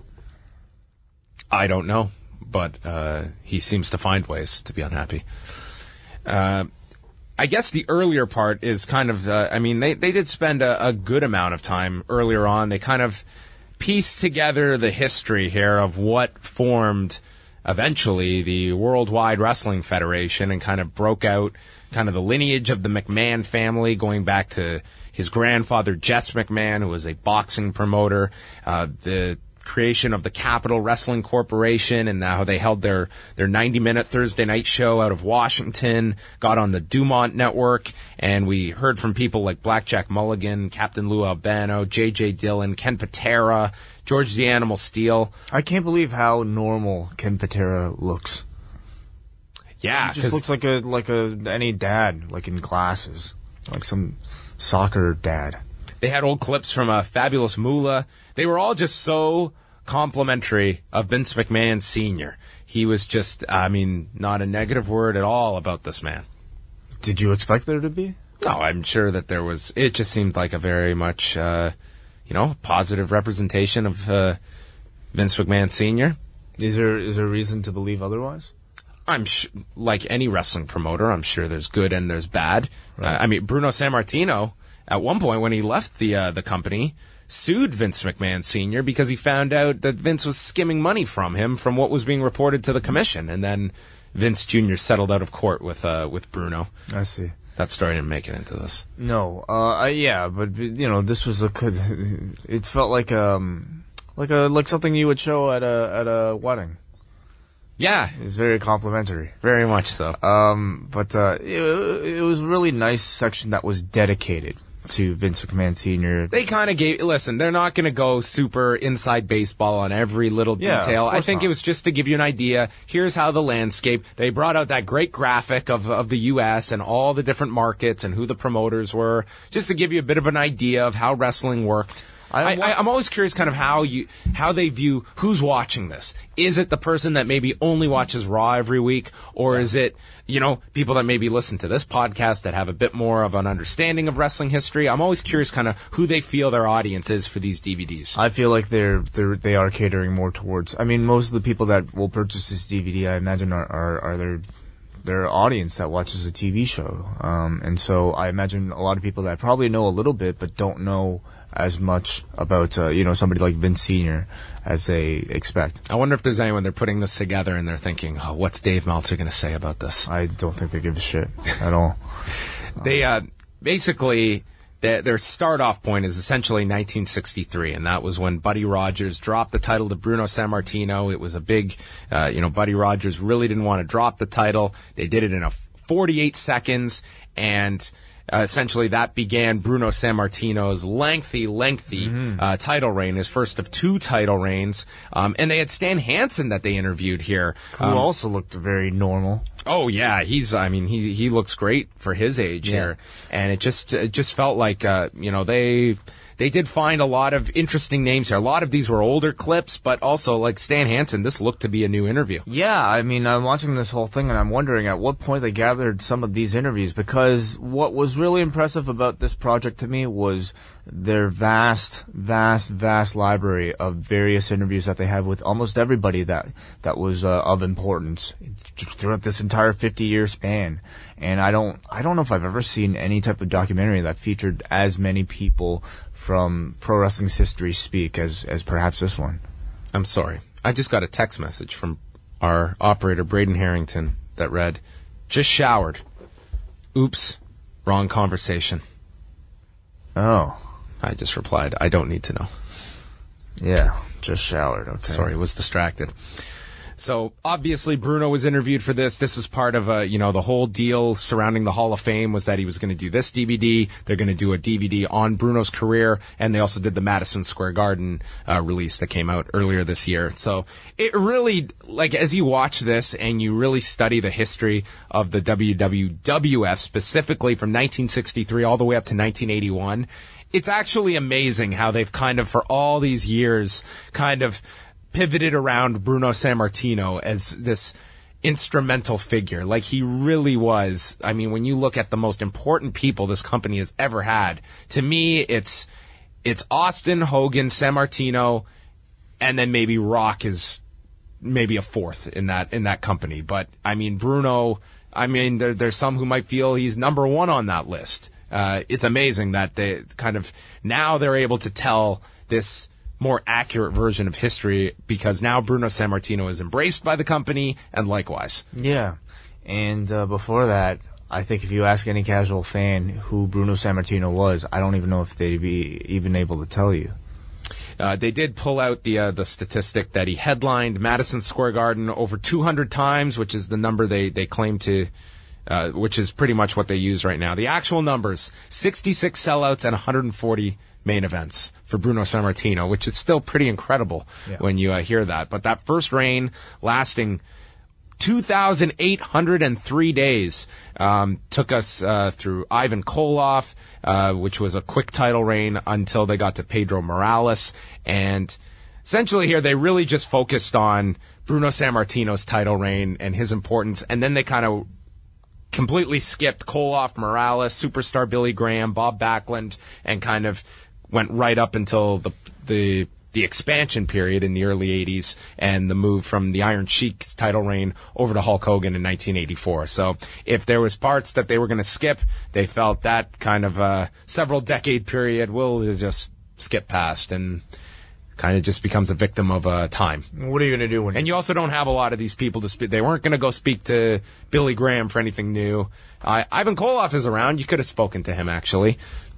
Speaker 5: I don't know, but uh, he seems to find ways to be unhappy. Uh, I guess the earlier part is kind of, uh, I mean, they, they did spend a, a good amount of time earlier on. They kind of pieced together the history here of what formed eventually the Worldwide Wrestling Federation, and kind of broke out kind of the lineage of the McMahon family, going back to his grandfather, Jess McMahon, who was a boxing promoter, uh, the creation of the Capital Wrestling Corporation, and how they held their their ninety minute Thursday night show out of Washington, got on the Dumont Network, and we heard from people like Blackjack Mulligan, Captain Lou Albano, J J Dillon, Ken Patera, George the Animal Steele.
Speaker 6: I can't believe how normal Ken Patera looks.
Speaker 5: Yeah,
Speaker 6: He just looks like a like a any dad, like in glasses, like some soccer dad.
Speaker 5: They had old clips from uh, Fabulous Moolah. They were all just so complimentary of Vince McMahon Senior He was just, I mean, not a negative word at all about this man.
Speaker 6: Did you expect there to be?
Speaker 5: No, I'm sure that there was. It just seemed like a very much, uh, you know, positive representation of uh, Vince McMahon Senior
Speaker 6: Is there is there reason to believe otherwise?
Speaker 5: I'm sh- like any wrestling promoter, I'm sure there's good and there's bad.
Speaker 6: Right.
Speaker 5: Uh, I mean, Bruno Sammartino, at one point when he left the uh, the company, sued Vince McMahon Senior because he found out that Vince was skimming money from him from what was being reported to the commission, and then Vince Junior settled out of court with uh, with Bruno.
Speaker 6: I see.
Speaker 5: That story didn't make it into this.
Speaker 6: No, uh, I, yeah, but you know, this was a good. It felt like um, like a like something you would show at a at a wedding.
Speaker 5: Yeah,
Speaker 6: It's very complimentary.
Speaker 5: very much so.
Speaker 6: Um, but uh, it, it was a really nice section that was dedicated to Vince McMahon Senior
Speaker 5: They kind of gave, listen, they're not going to go super inside baseball on every little
Speaker 6: Yeah,
Speaker 5: detail.
Speaker 6: of
Speaker 5: I
Speaker 6: course
Speaker 5: think
Speaker 6: not.
Speaker 5: it was just to give you an idea. Here's how the landscape, they brought out that great graphic of, of the U S and all the different markets and who the promoters were, just to give you a bit of an idea of how wrestling worked. I, I, I'm always curious kind of how you how they view who's watching this. Is it the person that maybe only watches Raw every week, or is it, you know, people that maybe listen to this podcast that have a bit more of an understanding of wrestling history? I'm always curious kind of who they feel their audience is for these D V Ds.
Speaker 6: I feel like they're they're they are catering more towards. I mean, most of the people that will purchase this D V D, I imagine, are are, are their their audience that watches a T V show, um, and so I imagine a lot of people that probably know a little bit but don't know as much about uh, you know, somebody like Vince Senior as they expect.
Speaker 5: I wonder if there's anyone they're putting this together and they're thinking, oh, what's Dave Meltzer going to say about this?
Speaker 6: I don't think they give a shit at all.
Speaker 5: They uh, basically their, their start off point is essentially nineteen sixty-three, and that was when Buddy Rogers dropped the title to Bruno Sammartino. It was a big, uh, you know, Buddy Rogers really didn't want to drop the title. They did it in a forty-eight seconds, and Uh, essentially, that began Bruno Sammartino's lengthy, lengthy
Speaker 6: Mm-hmm.
Speaker 5: uh, title reign, his first of two title reigns. Um, and they had Stan Hansen that they interviewed here.
Speaker 6: Who
Speaker 5: Um,
Speaker 6: also looked very normal.
Speaker 5: Oh yeah, he's. I mean, he he looks great for his age
Speaker 6: Yeah.
Speaker 5: here, and it just it just felt like uh, you know they. They did find a lot of interesting names here. A lot of these were older clips, but also, like Stan Hansen, this looked to be a new interview.
Speaker 6: Yeah, I mean, I'm watching this whole thing and I'm wondering at what point they gathered some of these interviews, because what was really impressive about this project to me was their vast, vast, vast library of various interviews that they had with almost everybody that that was uh, of importance throughout this entire fifty-year span. And I don't, I don't know if I've ever seen any type of documentary that featured as many people from pro wrestling's history speak as as perhaps this one.
Speaker 5: I'm sorry. I just got a text message from our operator, Braden Harrington, that read, "Just showered. Oops, wrong conversation."
Speaker 6: Oh.
Speaker 5: I just replied, "I don't need to know."
Speaker 6: Yeah, just showered, okay.
Speaker 5: Sorry, was distracted. So, obviously, Bruno was interviewed for this. This was part of, uh, you know, the whole deal surrounding the Hall of Fame was that he was going to do this D V D. They're going to do a D V D on Bruno's career, and they also did the Madison Square Garden uh, release that came out earlier this year. So, it really, like, as you watch this and you really study the history of the W W F, specifically from nineteen sixty-three all the way up to nineteen eighty-one, it's actually amazing how they've kind of, for all these years, kind of pivoted around Bruno Sammartino as this instrumental figure. Like, he really was. I mean, when you look at the most important people this company has ever had, to me, it's it's Austin, Hogan, Sammartino, and then maybe Rock is maybe a fourth in that in that company. But, I mean, Bruno, I mean, there, there's some who might feel he's number one on that list. Uh, it's amazing that they kind of, now they're able to tell this more accurate version of history, because now Bruno Sammartino is embraced by the company, and likewise.
Speaker 6: Yeah, and uh, before that, I think if you ask any casual fan who Bruno Sammartino was, I don't even know if they'd be even able to tell you.
Speaker 5: Uh, they did pull out the uh, the statistic that he headlined Madison Square Garden over two hundred times, which is the number they, they claim to, uh, which is pretty much what they use right now. The actual numbers, sixty-six sellouts and one hundred forty main events for Bruno Sammartino, which is still pretty incredible
Speaker 6: yeah.
Speaker 5: when you uh, hear that. But that first reign lasting two thousand eight hundred three days. Um, took us uh, through Ivan Koloff, uh, which was a quick title reign until they got to Pedro Morales. And essentially here they really just focused on Bruno Sammartino's title reign and his importance. And then they kind of completely skipped Koloff, Morales, Superstar Billy Graham, Bob Backlund, and kind of went right up until the the the expansion period in the early eighties and the move from the Iron Sheik's title reign over to Hulk Hogan in nineteen eighty-four. So if there was parts that they were going to skip, they felt that kind of uh, several decade period will just skip past and kind of just becomes a victim of uh, time.
Speaker 6: What are you going to do when?
Speaker 5: And you also don't have a lot of these people to speak. They weren't going to go speak to Billy Graham for anything new. Uh, Ivan Koloff is around. You could have spoken to him, actually.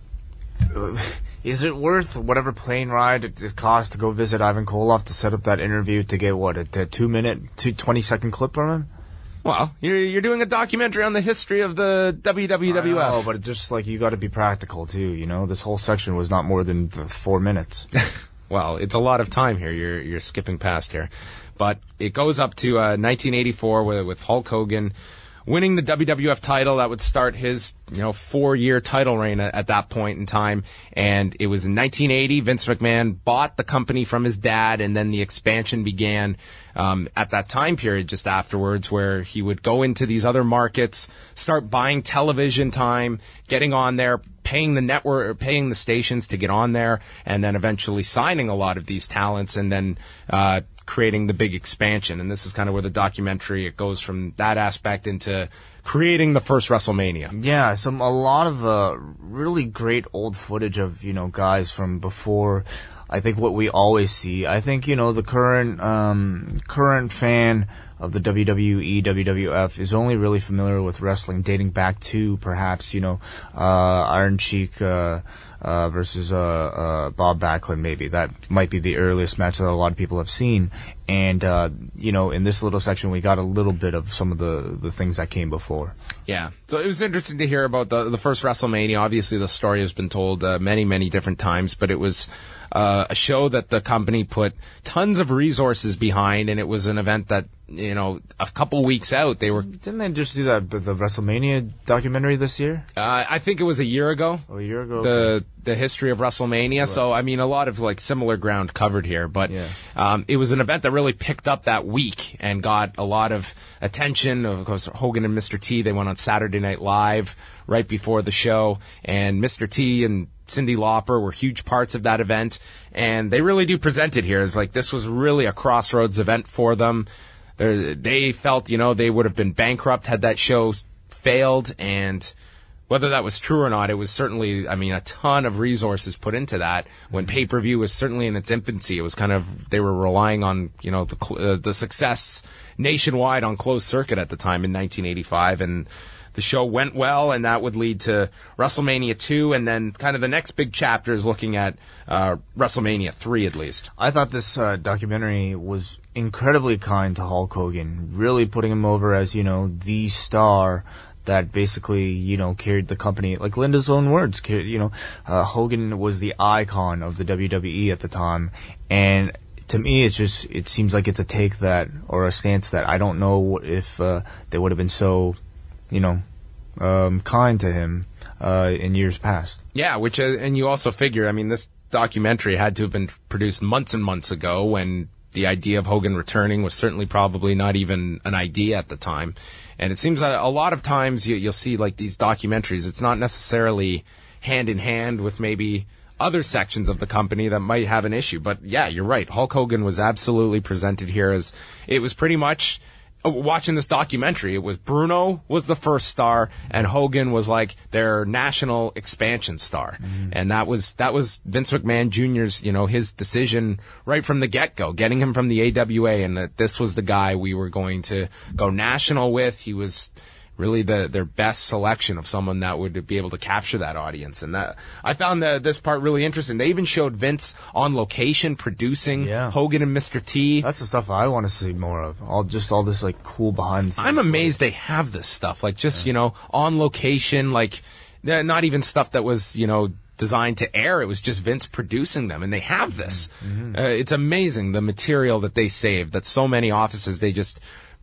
Speaker 6: Is it worth whatever plane ride it costs to go visit Ivan Koloff to set up that interview to get, what, a, a two-minute, two, twenty-second clip from him?
Speaker 5: Well, you're you're doing a documentary on the history of the W W F.
Speaker 6: Oh, but it's just like you got to be practical, too, you know? This whole section was not more than four minutes.
Speaker 5: Well, it's a lot of time here. You're you're skipping past here. But it goes up to uh, nineteen eighty-four with, with Hulk Hogan winning the W W F title. That would start his, you know, four-year title reign at, at that point in time. And it was in nineteen eighty, Vince McMahon bought the company from his dad, and then the expansion began um, at that time period just afterwards, where he would go into these other markets, start buying television time, getting on there, paying the network, paying the stations to get on there, and then eventually signing a lot of these talents, and then uh, creating the big expansion. And this is kind of where the documentary, it goes from that aspect into creating the first WrestleMania.
Speaker 6: Yeah, some a lot of uh, really great old footage of, you know, guys from before. I think what we always see, I think, you know, the current um, current fan of the W W E, W W F is only really familiar with wrestling dating back to perhaps, you know, uh, Iron Sheik uh, uh, versus uh, uh, Bob Backlund, maybe. That might be the earliest match that a lot of people have seen. And, uh, you know, in this little section, we got a little bit of some of the, the things that came before.
Speaker 5: Yeah. So it was interesting to hear about the, the first WrestleMania. Obviously, the story has been told uh, many, many different times, but it was uh, a show that the company put tons of resources behind, and it was an event that, you know, a couple weeks out, they were...
Speaker 6: Didn't they just do that, the, the WrestleMania documentary this year?
Speaker 5: Uh, I think it was a year ago.
Speaker 6: Oh, a year ago?
Speaker 5: The
Speaker 6: okay.
Speaker 5: the history of WrestleMania.
Speaker 6: Right.
Speaker 5: So, I mean, a lot of, like, similar ground covered here. But
Speaker 6: yeah.
Speaker 5: um, it was an event that really picked up that week and got a lot of attention. Of course, Hogan and Mister T, they went on Saturday Night Live right before the show. And Mister T and Cyndi Lauper were huge parts of that event. And they really do present it here as, like, this was really a crossroads event for them. They're, they felt, you know, they would have been bankrupt had that show failed, and whether that was true or not, it was certainly, I mean, a ton of resources put into that. When pay-per-view was certainly in its infancy, it was kind of, they were relying on, you know, the uh, the success nationwide on closed circuit at the time in nineteen eighty-five, and the show went well, and that would lead to WrestleMania two, and then kind of the next big chapter is looking at uh, WrestleMania three, at least.
Speaker 6: I thought this uh, documentary was incredibly kind to Hulk Hogan, really putting him over as, you know, the star that basically, you know, carried the company, like Linda's own words, carried, you know, uh, Hogan was the icon of the W W E at the time, and to me, it's just, it seems like it's a take that, or a stance that I don't know if uh, they would have been so, you know, um, kind to him uh, in years past.
Speaker 5: Yeah, which uh, and you also figure, I mean, this documentary had to have been produced months and months ago when the idea of Hogan returning was certainly probably not even an idea at the time. And it seems that a lot of times you, you'll see, like, these documentaries, it's not necessarily hand in hand with maybe other sections of the company that might have an issue. But yeah, you're right. Hulk Hogan was absolutely presented here as, it was pretty much, watching this documentary, it was Bruno was the first star, and Hogan was like their national expansion star. Mm-hmm. And that was that was Vince McMahon Junior's, you know, his decision right from the get-go, getting him from the A W A, and that this was the guy we were going to go national with. He was really the their best selection of someone that would be able to capture that audience. And that I found the, this part really interesting. They even showed Vince on location producing yeah. Hogan and Mister T.
Speaker 6: That's the stuff I want to see more of. All just all this, like, cool behind the scenes.
Speaker 5: I'm amazed they have this stuff. Like, just, yeah. you know, on location, like, not even stuff that was, you know, designed to air. It was just Vince producing them, and they have this. Mm-hmm. Uh, it's amazing, the material that they saved, that so many offices, they just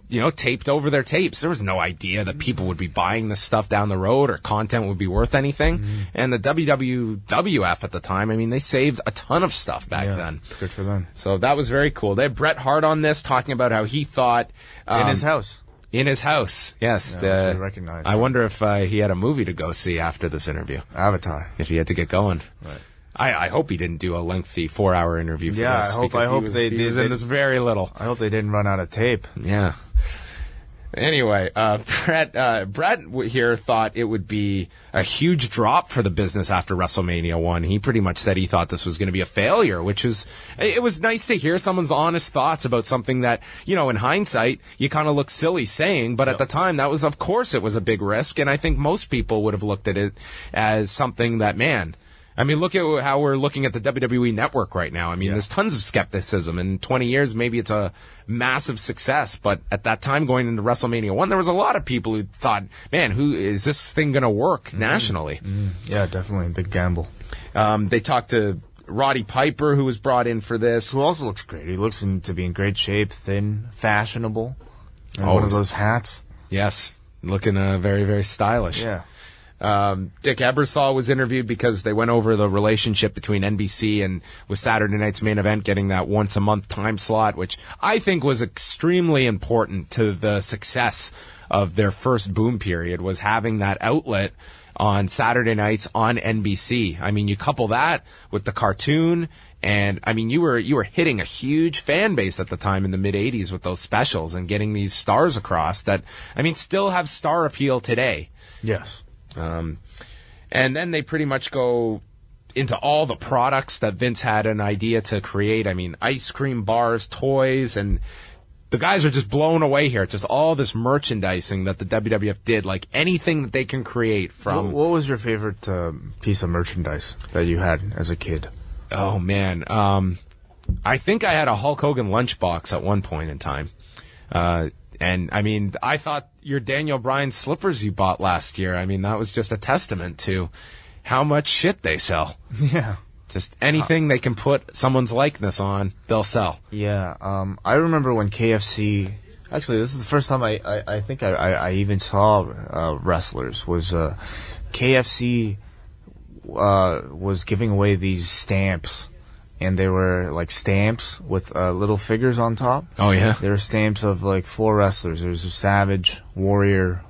Speaker 5: you know, taped over their tapes. There was no idea that people would be buying this stuff down the road or content would be worth anything. Mm-hmm. And the W W F at the time, I mean, they saved a ton of stuff back
Speaker 6: yeah,
Speaker 5: then.
Speaker 6: Good for them.
Speaker 5: So that was very cool. They had Bret Hart on this talking about how he thought... Um,
Speaker 6: in his house.
Speaker 5: In his house, yes.
Speaker 6: Yeah,
Speaker 5: the,
Speaker 6: really recognized
Speaker 5: I
Speaker 6: him.
Speaker 5: wonder if uh, he had a movie to go see after this interview.
Speaker 6: Avatar.
Speaker 5: If he had to get going.
Speaker 6: Right.
Speaker 5: I, I hope he didn't do a lengthy four-hour interview for
Speaker 6: yeah,
Speaker 5: this.
Speaker 6: I hope.
Speaker 5: because
Speaker 6: I hope
Speaker 5: was,
Speaker 6: they
Speaker 5: he
Speaker 6: did.
Speaker 5: was in this very little.
Speaker 6: I hope they didn't run out of tape.
Speaker 5: Yeah. Anyway, uh, Brett, uh, Brett here thought it would be a huge drop for the business after WrestleMania one. He pretty much said he thought this was going to be a failure, which is, it was nice to hear someone's honest thoughts about something that, you know, in hindsight, you kind of look silly saying, but yep. at the time, that was, of course, it was a big risk, and I think most people would have looked at it as something that, man, I mean, look at how we're looking at the W W E Network right now. I mean, yeah. there's tons of skepticism. In twenty years, maybe it's a massive success. But at that time, going into WrestleMania one, there was a lot of people who thought, man, who is this thing going to work mm-hmm. nationally?
Speaker 6: Mm-hmm. Yeah, definitely a big gamble.
Speaker 5: Um, they talked to Roddy Piper, who was brought in for this.
Speaker 6: Who also looks great. He looks in, to be in great shape, thin, fashionable. And
Speaker 5: Always.
Speaker 6: One of those hats.
Speaker 5: Yes, looking uh, very, very stylish.
Speaker 6: Yeah.
Speaker 5: Um, Dick Ebersol was interviewed because they went over the relationship between N B C and with Saturday Night's Main Event getting that once a month time slot, which I think was extremely important to the success of their first boom period, was having that outlet on Saturday nights on N B C. I mean, you couple that with the cartoon, and I mean, you were you were hitting a huge fan base at the time in the mid eighties with those specials and getting these stars across that, I mean, still have star appeal today.
Speaker 6: Yes.
Speaker 5: Um, and then they pretty much go into all the products that Vince had an idea to create. I mean, ice cream bars, toys, and the guys are just blown away here. It's just all this merchandising that the W W F did, like anything that they can create from...
Speaker 6: What, what was your favorite uh, piece of merchandise that you had as a kid?
Speaker 5: Oh, man. Um, I think I had a Hulk Hogan lunchbox at one point in time. Uh And, I mean, I thought your Daniel Bryan slippers you bought last year, I mean, that was just a testament to how much shit they sell.
Speaker 6: Yeah.
Speaker 5: Just anything uh, they can put someone's likeness on, they'll sell.
Speaker 6: Yeah. Um, I remember when K F C... Actually, this is the first time I, I, I think I, I, I even saw uh, wrestlers, was uh, K F C uh, was giving away these stamps. And they were, like, stamps with uh, little figures on top.
Speaker 5: Oh, yeah?
Speaker 6: They were stamps of, like, four wrestlers. There was a Savage, Warrior,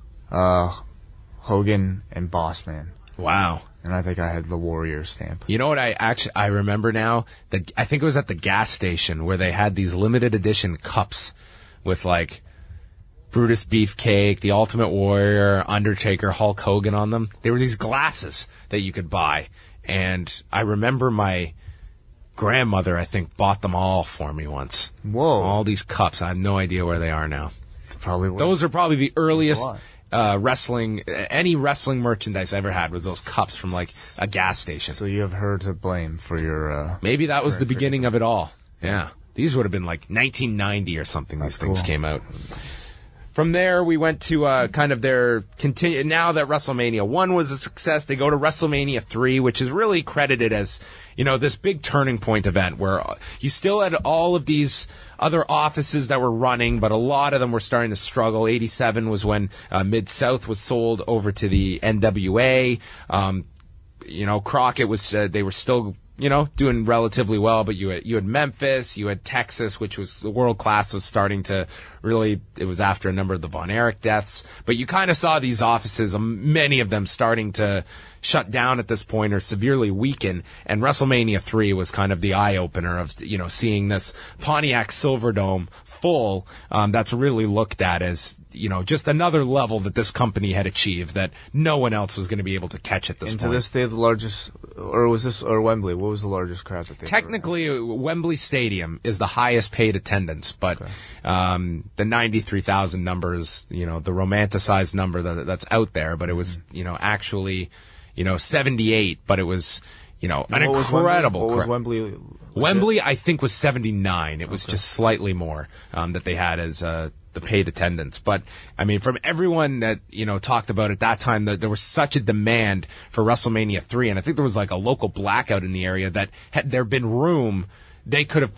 Speaker 6: uh, Hogan, and Bossman.
Speaker 5: Wow.
Speaker 6: And I think I had the Warrior stamp.
Speaker 5: You know what I actually I remember now? The, I think it was at the gas station where they had these limited edition cups with, like, Brutus Beefcake, The Ultimate Warrior, Undertaker, Hulk Hogan on them. They were these glasses that you could buy. And I remember my... grandmother, I think, bought them all for me once.
Speaker 6: Whoa.
Speaker 5: All these cups. I have no idea where they are now.
Speaker 6: Probably.
Speaker 5: Those are probably the earliest uh, wrestling, any wrestling merchandise I ever had was those cups from, like, a gas station.
Speaker 6: So you have her to blame for your... Uh,
Speaker 5: Maybe that was the beginning of it all. Yeah. These would have been, like, nineteen ninety or something.
Speaker 6: That's
Speaker 5: these things
Speaker 6: cool.
Speaker 5: came out. From there, we went to uh, kind of their continue. Now that WrestleMania one was a success, they go to WrestleMania three, which is really credited as, you know, this big turning point event where you still had all of these other offices that were running, but a lot of them were starting to struggle. eighty-seven was when uh, Mid-South was sold over to the N W A. Um, you know, Crockett was, uh, they were still... you know, doing relatively well, but you had, you had Memphis, you had Texas, which was, the world class was starting to really, it was after a number of the Von Erich deaths, but you kind of saw these offices, um, many of them starting to shut down at this point or severely weaken, and WrestleMania three was kind of the eye-opener of, you know, seeing this Pontiac Silverdome full, um, that's really looked at as, you know, just another level that this company had achieved that no one else was going to be able to catch at this
Speaker 6: and
Speaker 5: point.
Speaker 6: And to this day, the largest, or was this, or Wembley, what was the largest crowd that they
Speaker 5: Technically, Wembley Stadium is the highest paid attendance, but
Speaker 6: okay.
Speaker 5: um, the ninety-three thousand number is, you know, the romanticized number that that's out there, but it was, mm-hmm. you know, actually, you know, seventy-eight, but it was, you know, an
Speaker 6: what
Speaker 5: incredible
Speaker 6: was Wembley? What was Wembley?
Speaker 5: Wembley, I think, was seventy-nine. It was
Speaker 6: okay.
Speaker 5: just slightly more um, that they had as uh, the paid attendance. But, I mean, from everyone that, you know, talked about at that time, that there was such a demand for WrestleMania three, and I think there was like a local blackout in the area that had there been room, they could have put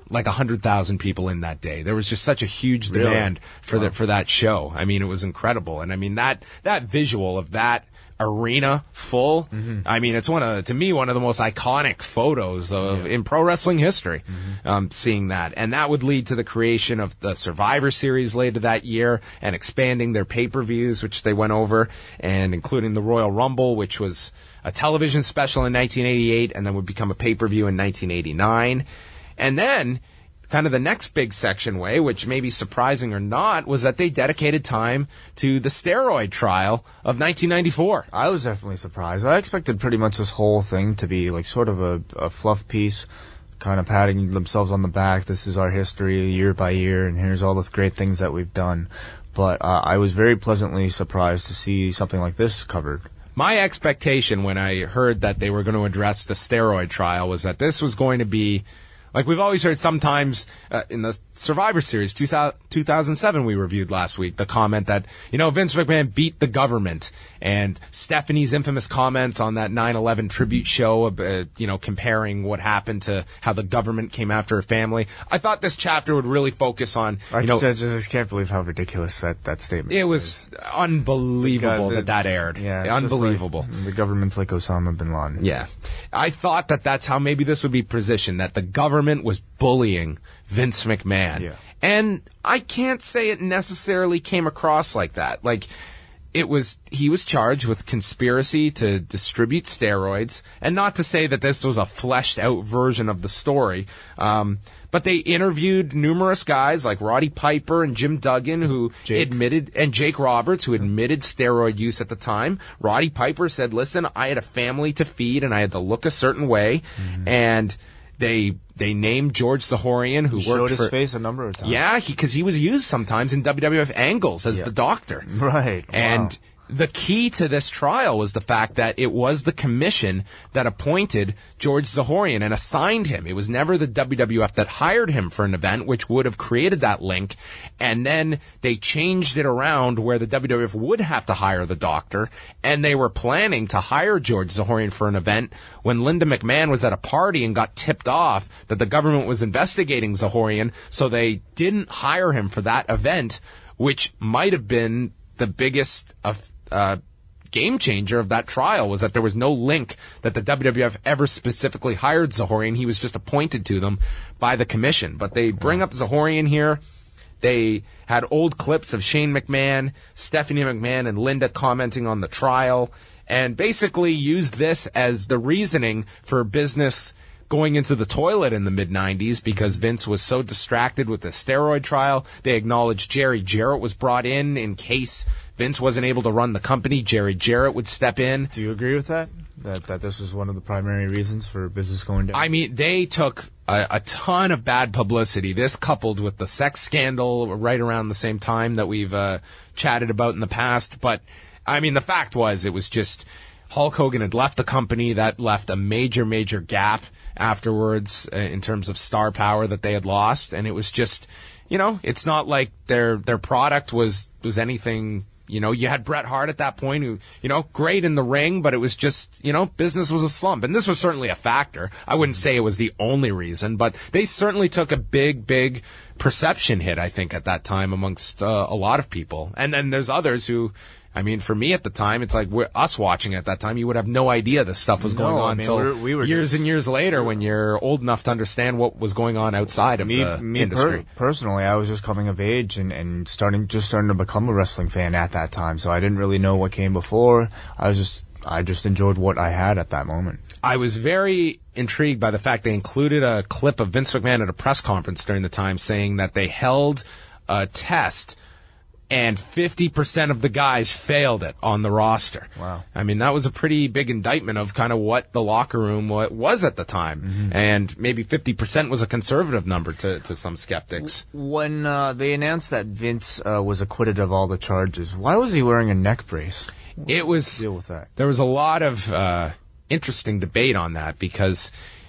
Speaker 5: like one hundred thousand people in that day. There was just such a huge
Speaker 6: Really?
Speaker 5: demand for
Speaker 6: Wow.
Speaker 5: the, for that show. I mean, it was incredible. And I mean, that, that visual of that arena full,
Speaker 6: Mm-hmm.
Speaker 5: I mean, it's one of, to me, one of the most iconic photos of in pro wrestling history,
Speaker 6: Mm-hmm.
Speaker 5: um, seeing that. And that would lead to the creation of the Survivor Series later that year and expanding their pay-per-views, which they went over, and including the Royal Rumble, which was a television special in nineteen eighty-eight and then would become a pay-per-view in nineteen eighty-nine. And then, kind of the next big section way, which may be surprising or not, was that they dedicated time to the steroid trial of nineteen ninety-four.
Speaker 6: I was definitely surprised. I expected pretty much this whole thing to be like sort of a, a fluff piece, kind of patting themselves on the back. This is our history year by year, and here's all the great things that we've done. But uh, I was very pleasantly surprised to see something like this covered.
Speaker 5: My expectation when I heard that they were going to address the steroid trial was that this was going to be, like we've always heard sometimes uh, in the Survivor Series, two thousand seven we reviewed last week, the comment that, you know, Vince McMahon beat the government, and Stephanie's infamous comments on that nine eleven tribute show, uh, you know, comparing what happened to how the government came after her family. I thought this chapter would really focus on,
Speaker 6: I
Speaker 5: you know,
Speaker 6: just, I just can't believe how ridiculous that, that statement
Speaker 5: it was
Speaker 6: is.
Speaker 5: unbelievable
Speaker 6: The-
Speaker 5: that that aired.
Speaker 6: Yeah, it's just
Speaker 5: Unbelievable.
Speaker 6: like the government's like Osama bin Laden.
Speaker 5: Yeah. I thought that that's how maybe this would be positioned, that the government was bullying Vince McMahon.
Speaker 6: Yeah.
Speaker 5: And I can't say it necessarily came across like that. Like, it was, he was charged with conspiracy to distribute steroids, and not to say that this was a fleshed out version of the story, um, but they interviewed numerous guys like Roddy Piper and Jim Duggan, who
Speaker 6: Jake.
Speaker 5: admitted, and Jake Roberts, who admitted steroid use at the time. Roddy Piper said, listen, I had a family to feed and I had to look a certain way,
Speaker 6: Mm-hmm.
Speaker 5: and they they named George Zahorian, who
Speaker 6: He
Speaker 5: worked
Speaker 6: showed his
Speaker 5: for...
Speaker 6: face a number of times.
Speaker 5: Yeah, because he, he was used sometimes in W W F angles as
Speaker 6: Yeah.
Speaker 5: the doctor.
Speaker 6: Right.
Speaker 5: And
Speaker 6: wow.
Speaker 5: the key to this trial was the fact that it was the commission that appointed George Zahorian and assigned him. It was never the W W F that hired him for an event, which would have created that link. And then they changed it around where the W W F would have to hire the doctor, and they were planning to hire George Zahorian for an event when Linda McMahon was at a party and got tipped off that the government was investigating Zahorian, so they didn't hire him for that event, which might have been the biggest of Uh, game changer of that trial, was that there was no link that the W W F ever specifically hired Zahorian. He was just appointed to them by the commission. But they bring up Zahorian here. They had old clips of Shane McMahon, Stephanie McMahon, and Linda commenting on the trial, and basically used this as the reasoning for business going into the toilet in the mid nineties because Vince was so distracted with the steroid trial. They acknowledged Jerry Jarrett was brought in in case Vince wasn't able to run the company. Jerry Jarrett would step in.
Speaker 6: Do you agree with that? That that this was one of the primary reasons for business going down?
Speaker 5: I mean, they took a, a ton of bad publicity. This coupled with the sex scandal right around the same time that we've uh, chatted about in the past. But, I mean, the fact was it was just Hulk Hogan had left the company. That left a major, major gap afterwards uh, in terms of star power that they had lost. And it was just, you know, it's not like their their product was, was anything... You know, you had Bret Hart at that point who, you know, great in the ring, but it was just, you know, business was a slump. And this was certainly a factor. I wouldn't say it was the only reason, but they certainly took a big, big perception hit, I think, at that time amongst uh, a lot of people. And then there's others who, I mean, for me at the time, it's like we're, us watching at that time, you would have no idea this stuff was
Speaker 6: No,
Speaker 5: going on
Speaker 6: I mean,
Speaker 5: until
Speaker 6: we're- we were
Speaker 5: years
Speaker 6: just-
Speaker 5: and years later when you're old enough to understand what was going on outside of
Speaker 6: me,
Speaker 5: the
Speaker 6: me
Speaker 5: industry.
Speaker 6: Per- personally, I was just coming of age and, and starting just starting to become a wrestling fan at that time. So I didn't really know what came before. I was just I just enjoyed what I had at that moment.
Speaker 5: I was very intrigued by the fact they included a clip of Vince McMahon at a press conference during the time saying that they held a test and fifty percent of the guys failed it on the roster.
Speaker 6: Wow.
Speaker 5: I mean, that was a pretty big indictment of kind of what the locker room wa- was at the time.
Speaker 6: Mm-hmm.
Speaker 5: And maybe fifty percent was a conservative number to, to some skeptics.
Speaker 6: When uh, they announced that Vince uh, was acquitted of all the charges, why was he wearing a neck brace?
Speaker 5: It was...
Speaker 6: Deal with that.
Speaker 5: There was a lot of uh, interesting debate on that because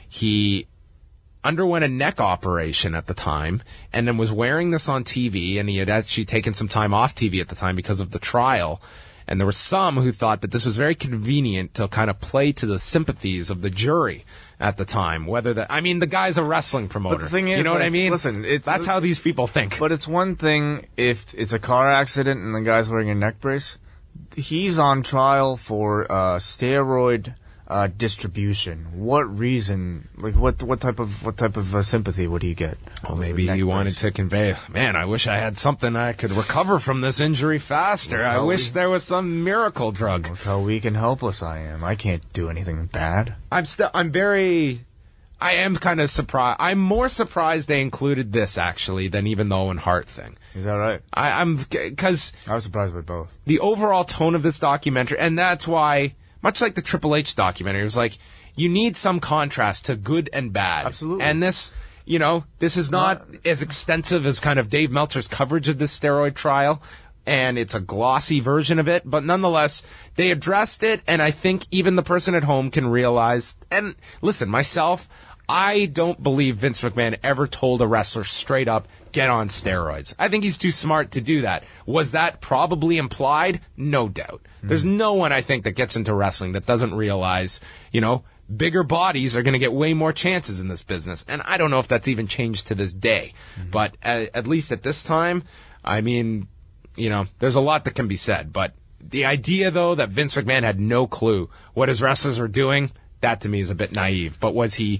Speaker 5: he underwent a neck operation at the time and then was wearing this on T V, and he had actually taken some time off T V at the time because of the trial. And there were some who thought that this was very convenient to kind of play to the sympathies of the jury at the time. Whether that, I mean, the guy's a wrestling promoter.
Speaker 6: But the thing is,
Speaker 5: you know
Speaker 6: like,
Speaker 5: what I mean?
Speaker 6: Listen, it,
Speaker 5: that's how these people think.
Speaker 6: But it's one thing if it's a car accident and the guy's wearing a neck brace. He's on trial for uh, steroid uh, distribution. What reason? Like, what what type of what type of uh, sympathy would he get?
Speaker 5: Well, maybe he wanted to convey, man, I wish I had something I could recover from this injury faster. I wish we, there was some miracle drug.
Speaker 6: Look how weak and helpless I am. I can't do anything bad.
Speaker 5: I'm still, I'm very, I am kind of surprised. I'm more surprised they included this, actually, than even the Owen Hart thing.
Speaker 6: Is that right?
Speaker 5: I, I'm, because
Speaker 6: I was surprised by both.
Speaker 5: The overall tone of this documentary, and that's why, much like the Triple H documentary, it was like, you need some contrast to good and bad.
Speaker 6: Absolutely.
Speaker 5: And this, you know, this is not, not as extensive as kind of Dave Meltzer's coverage of this steroid trial, and it's a glossy version of it, but nonetheless, they addressed it, and I think even the person at home can realize, and listen, myself, I don't believe Vince McMahon ever told a wrestler straight up, get on steroids. I think he's too smart to do that. Was that probably implied? No doubt. Mm. There's no one, I think, that gets into wrestling that doesn't realize, you know, bigger bodies are going to get way more chances in this business. And I don't know if that's even changed to this day. Mm-hmm. But at, at least at this time, I mean, you know, there's a lot that can be said. But the idea, though, that Vince McMahon had no clue what his wrestlers were doing, that to me is a bit naive. But was he...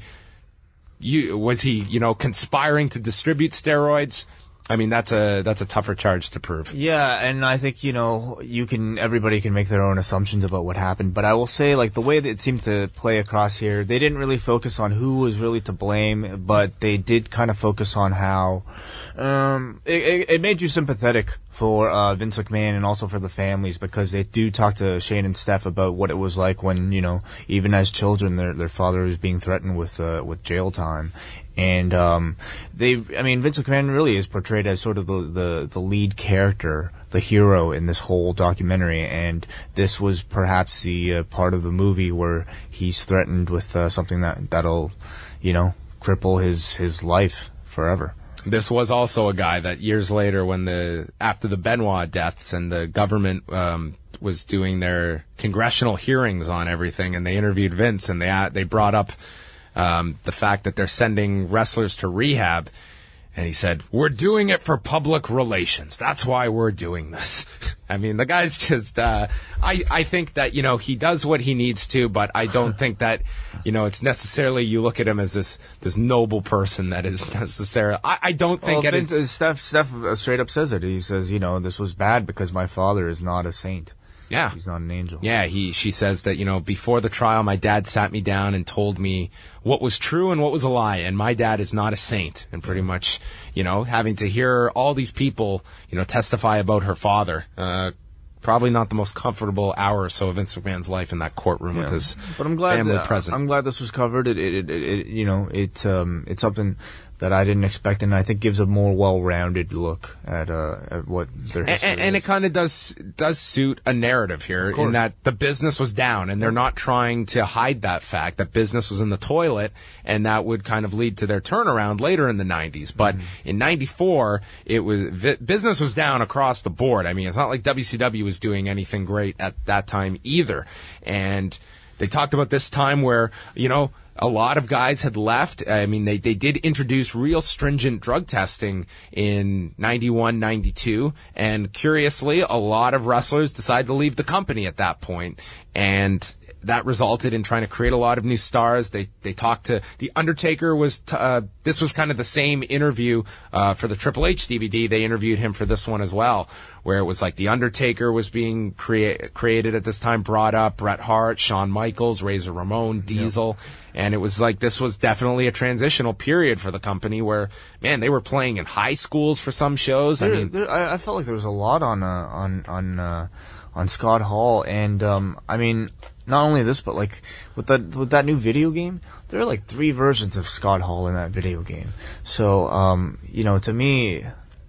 Speaker 5: You, was he, you know, conspiring to distribute steroids? I mean, that's a that's a tougher charge to prove.
Speaker 6: Yeah, and I think, you know, you can everybody can make their own assumptions about what happened. But I will say, like, the way that it seemed to play across here, they didn't really focus on who was really to blame, but they did kind of focus on how um, it, it made you sympathetic for uh, Vince McMahon and also for the families, because they do talk to Shane and Steph about what it was like when, you know, even as children, their their father was being threatened with uh, with jail time. And um, they, I mean, Vince McMahon really is portrayed as sort of the, the, the lead character, the hero in this whole documentary. And this was perhaps the uh, part of the movie where he's threatened with uh, something that that'll, you know, cripple his his life forever.
Speaker 5: This was also a guy that years later, when the after the Benoit deaths and the government um, was doing their congressional hearings on everything, and they interviewed Vince, and they they brought up um, the fact that they're sending wrestlers to rehab, and he said, "We're doing it for public relations. That's why we're doing this." I mean, the guy's just, uh, I, I think that, you know, he does what he needs to, but I don't think that, you know, it's necessarily, you look at him as this, this noble person that is necessarily, I, I don't think
Speaker 6: well,
Speaker 5: it
Speaker 6: Vince,
Speaker 5: is.
Speaker 6: Steph, Steph straight up says it. He says, you know, this was bad because my father is not a saint.
Speaker 5: Yeah.
Speaker 6: He's not an angel.
Speaker 5: Yeah, he she says that, you know, before the trial, my dad sat me down and told me what was true and what was a lie, and my dad is not a saint. And pretty much, you know, having to hear all these people, you know, testify about her father, uh, probably not the most comfortable hour or so of Vince McMahon's life in that courtroom yeah. with his
Speaker 6: but I'm glad
Speaker 5: family
Speaker 6: that,
Speaker 5: present.
Speaker 6: I'm glad this was covered. It, it, it, it you know, it, um, it's something that I didn't expect, and I think gives a more well-rounded look at uh, at what their history
Speaker 5: and, and
Speaker 6: is.
Speaker 5: it kind of does does suit a narrative here in that the business was down, and they're not trying to hide that fact that business was in the toilet, and that would kind of lead to their turnaround later in the nineties. But mm-hmm. in ninety-four, it was business was down across the board. I mean, it's not like W C W was doing anything great at that time either. And they talked about this time where, you know, a lot of guys had left. I mean, they, they did introduce real stringent drug testing in ninety-one, ninety-two, and curiously, a lot of wrestlers decided to leave the company at that point, and that resulted in trying to create a lot of new stars. They they talked to The Undertaker. Was t- uh, this was kind of the same interview uh, for the Triple H D V D. They interviewed him for this one as well, where it was like The Undertaker was being crea- created at this time, brought up, Bret Hart, Shawn Michaels, Razor Ramon, Diesel, yep. And it was like this was definitely a transitional period for the company where, man, they were playing in high schools for some shows.
Speaker 6: There,
Speaker 5: I mean,
Speaker 6: there, I, I felt like there was a lot on uh, on on uh, on Scott Hall, and um, I mean, not only this, but like with that with that new video game, there are like three versions of Scott Hall in that video game. So um, you know, to me,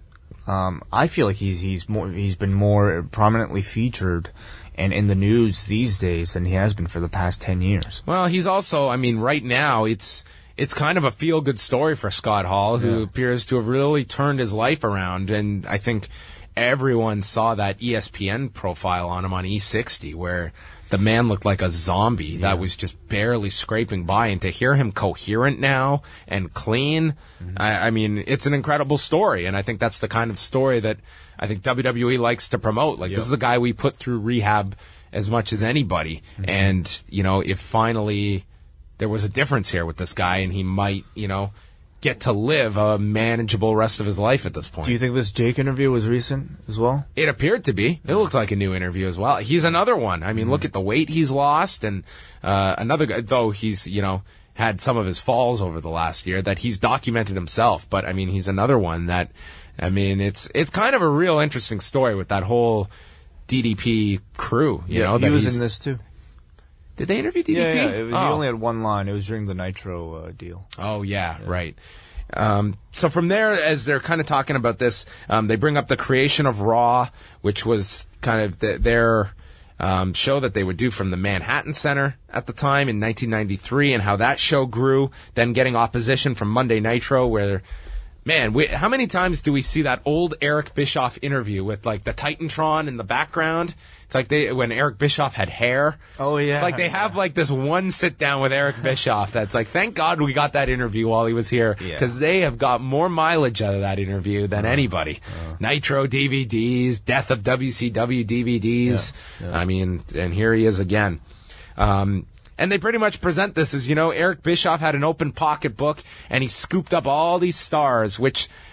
Speaker 6: um, I feel like he's he's more he's been more prominently featured and in the news these days than he has been for the past ten years.
Speaker 5: Well, he's also, I mean, right now it's it's kind of a feel-good story for Scott Hall, who
Speaker 6: yeah.
Speaker 5: appears to have really turned his life around, and I think everyone saw that E S P N profile on him on E sixty where the man looked like a zombie yeah. that was just barely scraping by. And to hear him coherent now and clean, mm-hmm. I, I mean, it's an incredible story. And I think that's the kind of story that I think W W E likes to promote. Like, yep. this is a guy we put through rehab as much as anybody. Mm-hmm. And, you know, if finally there was a difference here with this guy and he might, you know, get to live a manageable rest of his life at this point.
Speaker 6: Do you think this Jake interview was recent as well?
Speaker 5: It appeared to be. It looked like a new interview as well. He's another one. I mean, mm-hmm. look at the weight he's lost, and uh, another guy, though he's, you know, had some of his falls over the last year that he's documented himself. But, I mean, he's another one that, I mean, it's it's kind of a real interesting story with that whole D D P crew. You
Speaker 6: yeah,
Speaker 5: know,
Speaker 6: he
Speaker 5: that
Speaker 6: was in this too.
Speaker 5: Did they interview D D P?
Speaker 6: Yeah, yeah. It was,
Speaker 5: oh.
Speaker 6: He only had one line. It was during the Nitro uh, deal.
Speaker 5: Oh, yeah, yeah. right. Um, so from there, as they're kind of talking about this, um, they bring up the creation of Raw, which was kind of the, their um, show that they would do from the Manhattan Center at the time in nineteen ninety-three, and how that show grew, then getting opposition from Monday Nitro, where... Man, we, how many times do we see that old Eric Bischoff interview with, like, the Titantron in the background? It's like they when Eric Bischoff had hair.
Speaker 6: Oh, yeah.
Speaker 5: Like, they have, like, this one sit-down with Eric Bischoff that's like, thank God we got that interview while he was here, because yeah. they have got more mileage out of that interview than uh, anybody. Uh, Nitro D V Ds, Death of W C W D V Ds. Yeah, yeah. I mean, and here he is again. Um... And they pretty much present this as, you know, Eric Bischoff had an open pocketbook, and he scooped up all these stars, which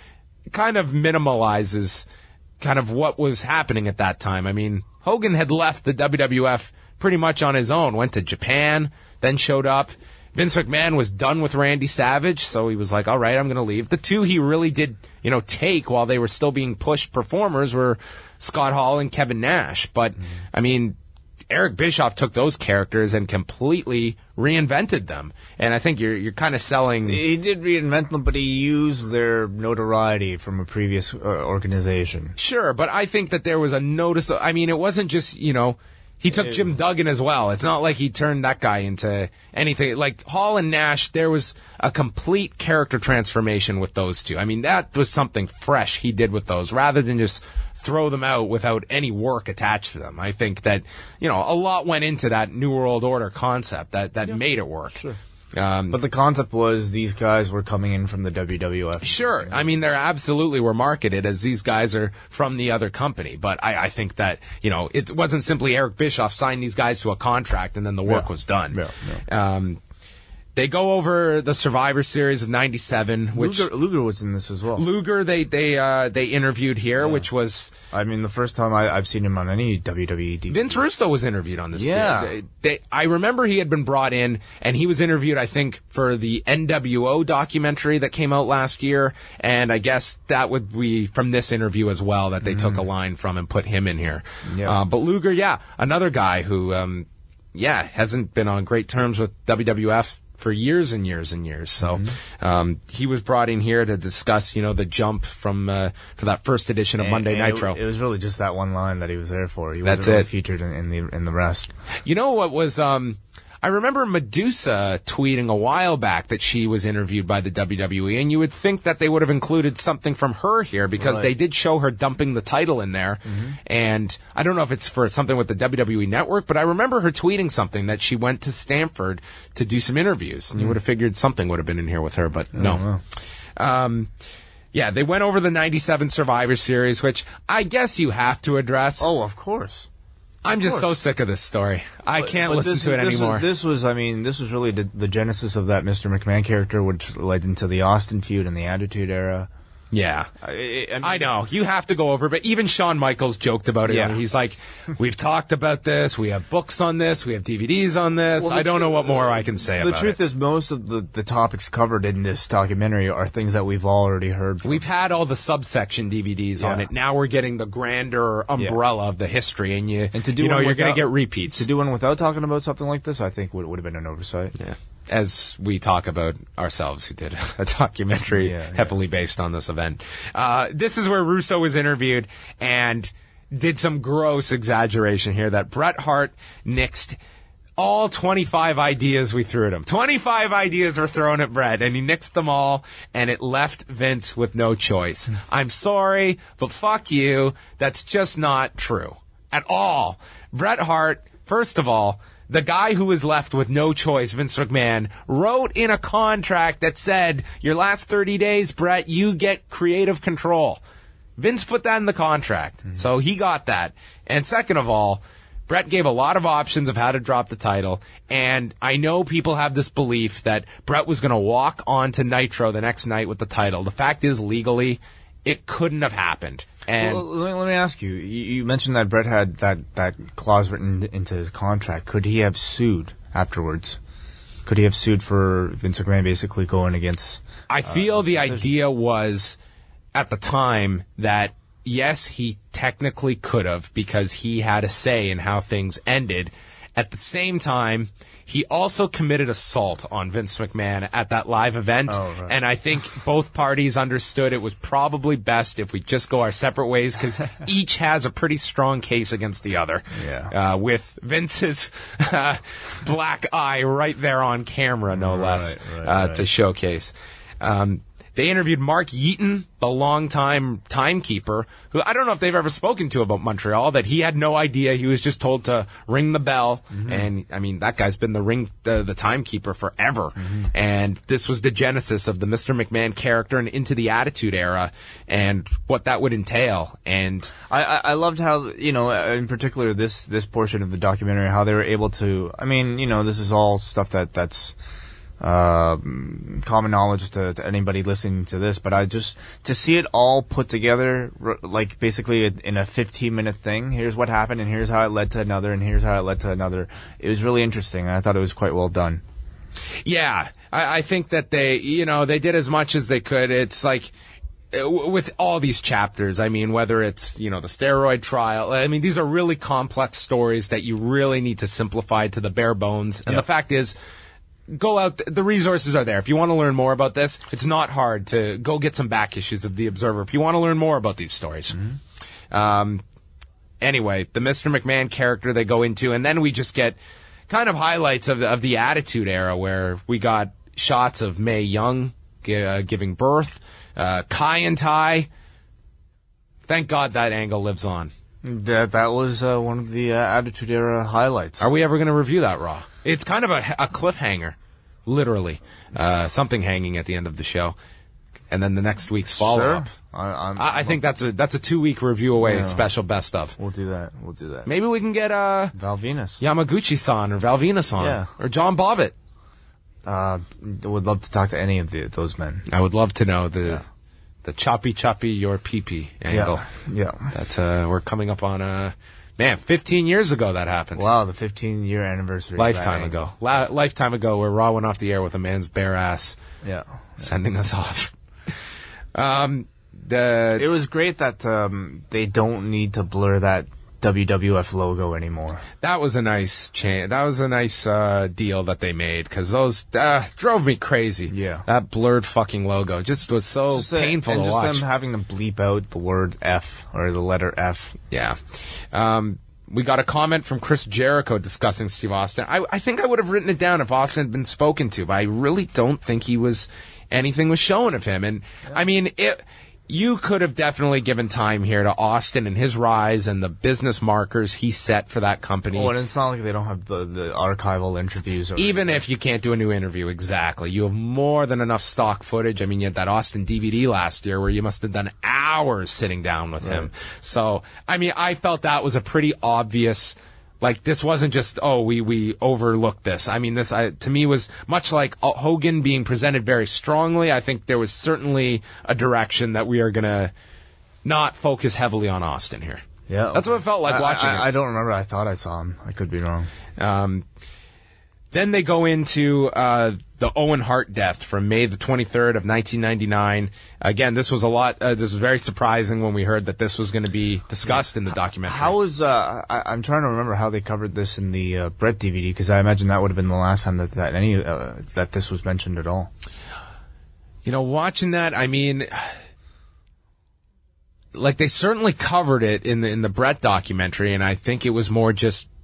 Speaker 5: kind of minimalizes kind of what was happening at that time. I mean, Hogan had left the W W F pretty much on his own, went to Japan, then showed up. Vince McMahon was done with Randy Savage, so he was like, all right, I'm going to leave. The two he really did, you know, take while they were still being pushed performers were Scott Hall and Kevin Nash. But, mm. I mean... Eric Bischoff took those characters and completely reinvented them. And I think you're you're kind of selling...
Speaker 6: He did reinvent them, but he used their notoriety from a previous uh, organization.
Speaker 5: Sure, but I think that there was a notice... I mean, it wasn't just, you know... He took Jim Duggan as well. It's not like he turned that guy into anything. Like, Hall and Nash, there was a complete character transformation with those two. I mean, that was something fresh he did with those, rather than just... throw them out without any work attached to them. I think that, you know, a lot went into that New World Order concept that, that yeah. made it work.
Speaker 6: Sure. Um, but the concept was these guys were coming in from the W W F.
Speaker 5: Sure. I mean, they absolutely were marketed as these guys are from the other company. But I, I think that, you know, it wasn't simply Eric Bischoff signed these guys to a contract and then the work yeah. was done.
Speaker 6: Yeah. Yeah.
Speaker 5: Um, They go over the Survivor Series of ninety-seven, which
Speaker 6: Luger, Luger was in this as well.
Speaker 5: Luger they they uh, they interviewed here, yeah. which was
Speaker 6: I mean the first time I, I've seen him on any W W E D V D.
Speaker 5: Vince Russo was interviewed on this.
Speaker 6: Yeah,
Speaker 5: they, they, I remember he had been brought in, and he was interviewed I think for the N W O documentary that came out last year, and I guess that would be from this interview as well that they mm. took a line from and put him in here.
Speaker 6: Yeah.
Speaker 5: Uh, but Luger, yeah, another guy who um, yeah hasn't been on great terms with W W F. For years and years and years. So mm-hmm. um, he was brought in here to discuss, you know, the jump from uh, for that first edition of
Speaker 6: and,
Speaker 5: Monday
Speaker 6: and
Speaker 5: Nitro.
Speaker 6: It, it was really just that one line that he was there for. He
Speaker 5: That's
Speaker 6: wasn't really
Speaker 5: it.
Speaker 6: featured in, in the in the rest.
Speaker 5: You know what was... Um, I remember Medusa tweeting a while back that she was interviewed by the W W E, and you would think that they would have included something from her here because
Speaker 6: right.
Speaker 5: they did show her dumping the title in there. Mm-hmm. And I don't know if it's for something with the W W E Network, but I remember her tweeting something that she went to Stanford to do some interviews, and mm-hmm. you would have figured something would have been in here with her, but no. Um, yeah, they went over the ninety-seven Survivor Series, which I guess you have to address.
Speaker 6: Oh, of course.
Speaker 5: I'm just so sick of this story. I
Speaker 6: but,
Speaker 5: can't
Speaker 6: but
Speaker 5: listen
Speaker 6: this,
Speaker 5: to it
Speaker 6: this
Speaker 5: anymore.
Speaker 6: Was, this was, I mean, this was really the, the genesis of that Mister McMahon character, which led into the Austin feud and the Attitude Era.
Speaker 5: Yeah.
Speaker 6: I, I, mean,
Speaker 5: I know. You have to go over, but even Shawn Michaels joked about it.
Speaker 6: Yeah.
Speaker 5: He's like, we've talked about this, we have books on this, we have D V Ds on this.
Speaker 6: Well,
Speaker 5: I don't
Speaker 6: tr-
Speaker 5: know what more I can say
Speaker 6: the
Speaker 5: about it.
Speaker 6: The truth is most of the, the topics covered in this documentary are things that we've already heard from.
Speaker 5: We've had all the subsection D V Ds yeah. on it. Now we're getting the grander umbrella yeah. of the history, and you,
Speaker 6: and to do
Speaker 5: you know, you're going
Speaker 6: to
Speaker 5: get repeats.
Speaker 6: To do one without talking about something like this, I think would, would have been an oversight.
Speaker 5: Yeah. As we talk about ourselves, who did a documentary
Speaker 6: yeah, yeah.
Speaker 5: heavily based on this event. Uh, this is where Russo was interviewed and did some gross exaggeration here that Bret Hart nixed all twenty-five ideas we threw at him. twenty-five ideas were thrown at Bret, and he nixed them all, and it left Vince with no choice. I'm sorry, but fuck you. That's just not true at all. Bret Hart, first of all, the guy who was left with no choice, Vince McMahon, wrote in a contract that said, your last thirty days, Bret, you get creative control. Vince put that in the contract, mm-hmm. so he got that. And second of all, Bret gave a lot of options of how to drop the title, and I know people have this belief that Bret was going to walk on to Nitro the next night with the title. The fact is, legally, it couldn't have happened. And
Speaker 6: well, let, me, let me ask you, you, you mentioned that Bret had that, that clause written into his contract. Could he have sued afterwards? Could he have sued for Vince McMahon basically going against...
Speaker 5: I feel
Speaker 6: uh,
Speaker 5: the idea was, at the time, that yes, he technically could have because he had a say in how things ended. At the same time, he also committed assault on Vince McMahon at that live event,
Speaker 6: oh, right.
Speaker 5: and I think both parties understood it was probably best if we just go our separate ways because each has a pretty strong case against the other,
Speaker 6: yeah.
Speaker 5: uh, with Vince's uh, black eye right there on camera, no
Speaker 6: right,
Speaker 5: less,
Speaker 6: right,
Speaker 5: uh,
Speaker 6: right.
Speaker 5: to showcase. Um, They interviewed Mark Yeaton, the longtime timekeeper, who I don't know if they've ever spoken to about Montreal, that he had no idea. He was just told to ring the bell. Mm-hmm. And, I mean, that guy's been the ring, the, the timekeeper forever. Mm-hmm. And this was the genesis of the Mister McMahon character and into the Attitude Era and what that would entail. And
Speaker 6: I, I, I loved how, you know, in particular this, this portion of the documentary, how they were able to, I mean, you know, this is all stuff that that's, Uh, common knowledge to, to anybody listening to this, but I just to see it all put together, like basically in a fifteen minute thing. Here's what happened, and here's how it led to another, and here's how it led to another. It was really interesting, and I thought it was quite well done.
Speaker 5: Yeah, I, I think that they, you know, they did as much as they could. It's like with all these chapters, I mean, whether it's, you know, the steroid trial, I mean, these are really complex stories that you really need to simplify to the bare bones. And
Speaker 6: yep.
Speaker 5: the fact is, go out, the resources are there. If you want to learn more about this, it's not hard to go get some back issues of The Observer if you want to learn more about these stories. Mm-hmm. Um, anyway, the Mister McMahon character they go into, and then we just get kind of highlights of the, of the Attitude Era where we got shots of Mae Young uh, giving birth, uh, Kai and Tai. Thank God that angle lives on.
Speaker 6: That that was uh, one of the uh, Attitude Era highlights.
Speaker 5: Are we ever going to review that, Raw? It's kind of a, a cliffhanger, literally. Uh, something hanging at the end of the show. And then the next week's follow-up.
Speaker 6: Sure. I, I'm,
Speaker 5: I, I think that's a that's a two-week review away, yeah. Special best of.
Speaker 6: We'll do that. We'll do that.
Speaker 5: Maybe we can get uh,
Speaker 6: Val Venus.
Speaker 5: Yamaguchi-san or Val Venus-san.
Speaker 6: Yeah.
Speaker 5: Or John Bobbitt.
Speaker 6: Uh, would love to talk to any of the, those men.
Speaker 5: I would love to know the...
Speaker 6: Yeah.
Speaker 5: The choppy choppy your pee-pee angle.
Speaker 6: Yeah, yeah.
Speaker 5: That uh, we're coming up on uh man, fifteen years ago that happened.
Speaker 6: Wow, the fifteen year anniversary.
Speaker 5: Lifetime ago. La- lifetime ago, where Raw went off the air with a man's bare ass.
Speaker 6: Yeah,
Speaker 5: sending us off. um, the
Speaker 6: it was great that um they don't need to blur that W W F logo anymore.
Speaker 5: That was a nice cha- That was a nice uh, deal that they made because those uh, drove me crazy.
Speaker 6: Yeah,
Speaker 5: that blurred fucking logo just was so
Speaker 6: just
Speaker 5: painful
Speaker 6: a, and
Speaker 5: to
Speaker 6: just
Speaker 5: watch.
Speaker 6: Them having to bleep out the word F or the letter F.
Speaker 5: Yeah. Um, we got a comment from Chris Jericho discussing Steve Austin. I, I think I would have written it down if Austin had been spoken to, but I really don't think he was anything was shown of him. And yeah. I mean it. You could have definitely given time here to Austin and his rise and the business markers he set for that company.
Speaker 6: Oh, and it's not like they don't have the, the archival interviews. Or
Speaker 5: Even
Speaker 6: anything.
Speaker 5: if you can't do a new interview, exactly. You have more than enough stock footage. I mean, you had that Austin D V D last year where you must have done hours sitting down with right. him. So, I mean, I felt that was a pretty obvious... Like, this wasn't just, oh, we, we overlooked this. I mean, this, I, to me, was much like Hogan being presented very strongly. I think there was certainly a direction that we are going to not focus heavily on Austin here.
Speaker 6: Yeah.
Speaker 5: That's what it felt like
Speaker 6: I,
Speaker 5: watching
Speaker 6: I,
Speaker 5: it.
Speaker 6: I don't remember. I thought I saw him. I could be wrong.
Speaker 5: Um, then they go into uh, the Owen Hart death from May the twenty-third of nineteen ninety-nine. Again, this was a lot. Uh, this was very surprising when we heard that this was going to be discussed in the documentary.
Speaker 6: How was? Uh, I, I'm trying to remember how they covered this in the uh, Bret D V D because I imagine that would have been the last time that that any uh, that this was mentioned at all.
Speaker 5: You know, watching that, I mean, like they certainly covered it in the in the Bret documentary, and I think it was more just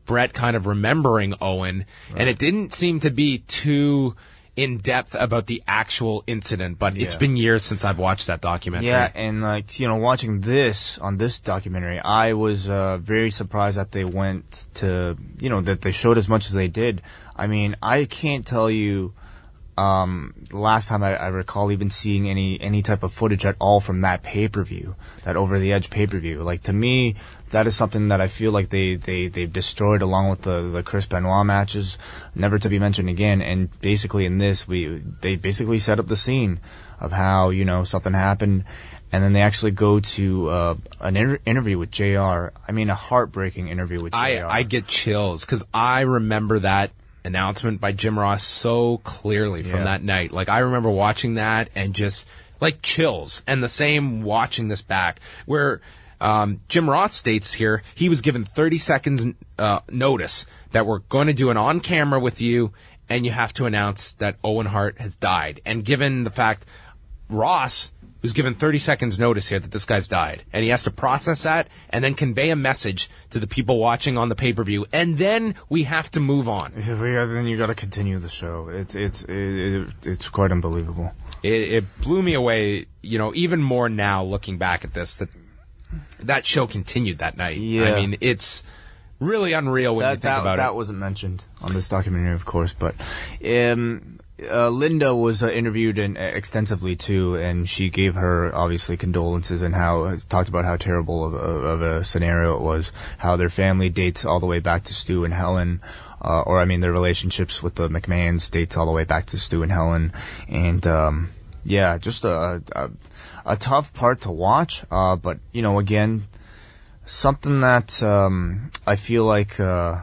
Speaker 5: Brett kind of remembering Owen, right. and it didn't seem to be too in depth about the actual incident, but yeah. it's been years since I've watched that documentary.
Speaker 6: Yeah, and like, you know, watching this on this documentary, I was uh, very surprised that they went to, you know, that they showed as much as they did. I mean, I can't tell you um, last time I, I recall even seeing any any type of footage at all from that pay-per-view, that Over the Edge pay-per-view. Like, to me, that is something that I feel like they, they, they've destroyed along with the, the Chris Benoit matches, never to be mentioned again. And basically in this, we they basically set up the scene of how, you know, something happened, and then they actually go to uh, an inter- interview with J R. I mean, a heartbreaking interview with J R.
Speaker 5: I, I get chills, because I remember that announcement by Jim Ross so clearly from
Speaker 6: yeah.
Speaker 5: that night. Like, I remember watching that and just, like, chills. And the same watching this back, where um, Jim Ross states here he was given thirty seconds uh, notice that we're going to do an on-camera with you, and you have to announce that Owen Hart has died. And given the fact Ross was given thirty seconds notice here that this guy's died, and he has to process that and then convey a message to the people watching on the pay-per-view, and then we have to move on.
Speaker 6: Yeah, then you got to continue the show. It's it's it, it, it's quite unbelievable.
Speaker 5: It, it blew me away, you know, even more now looking back at this, that that show continued that night.
Speaker 6: Yeah.
Speaker 5: I mean, it's really unreal when
Speaker 6: that,
Speaker 5: you think
Speaker 6: that,
Speaker 5: about
Speaker 6: that
Speaker 5: it.
Speaker 6: That wasn't mentioned on this documentary, of course, but um, uh, Linda was uh, interviewed in, uh, extensively too, and she gave her obviously condolences and how uh, talked about how terrible of, of, of a scenario it was, how their family dates all the way back to Stu and Helen. Uh, or, I mean, their relationships with the McMahons dates all the way back to Stu and Helen. And, um, yeah, just a, a, a tough part to watch. Uh, but, you know, again, something that um, I feel like uh,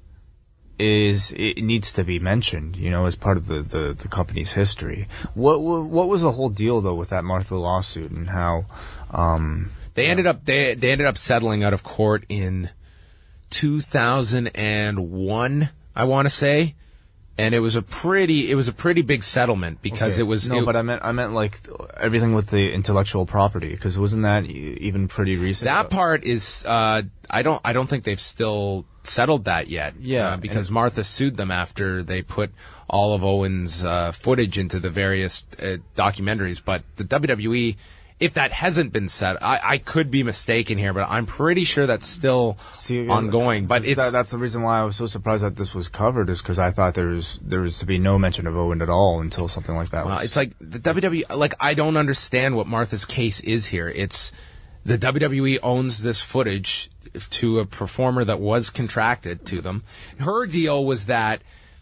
Speaker 6: is it needs to be mentioned, you know, as part of the, the, the company's history. What what was the whole deal, though, with that Martha lawsuit and how... Um,
Speaker 5: they ended up they they ended up settling out of court in two thousand one, I want to say, and it was a pretty it was a pretty big settlement because
Speaker 6: okay.
Speaker 5: it was
Speaker 6: no,
Speaker 5: it,
Speaker 6: but I meant I meant like everything with the intellectual property, because wasn't that even pretty recent?
Speaker 5: That part is uh, I don't I don't think they've still settled that yet.
Speaker 6: Yeah,
Speaker 5: uh, because Martha sued them after they put all of Owen's uh, footage into the various uh, documentaries, but the W W E. If that hasn't been set, I, I could be mistaken here, but I'm pretty sure that's still
Speaker 6: See,
Speaker 5: ongoing. But it's
Speaker 6: that, that's the reason why I was so surprised that this was covered, is because I thought there was there was to be no mention of Owen at all until something like that.
Speaker 5: Well,
Speaker 6: was.
Speaker 5: it's like the W W E. Like, I don't understand what Martha's case is here. It's the W W E owns this footage to a performer that was contracted to them. Her deal was that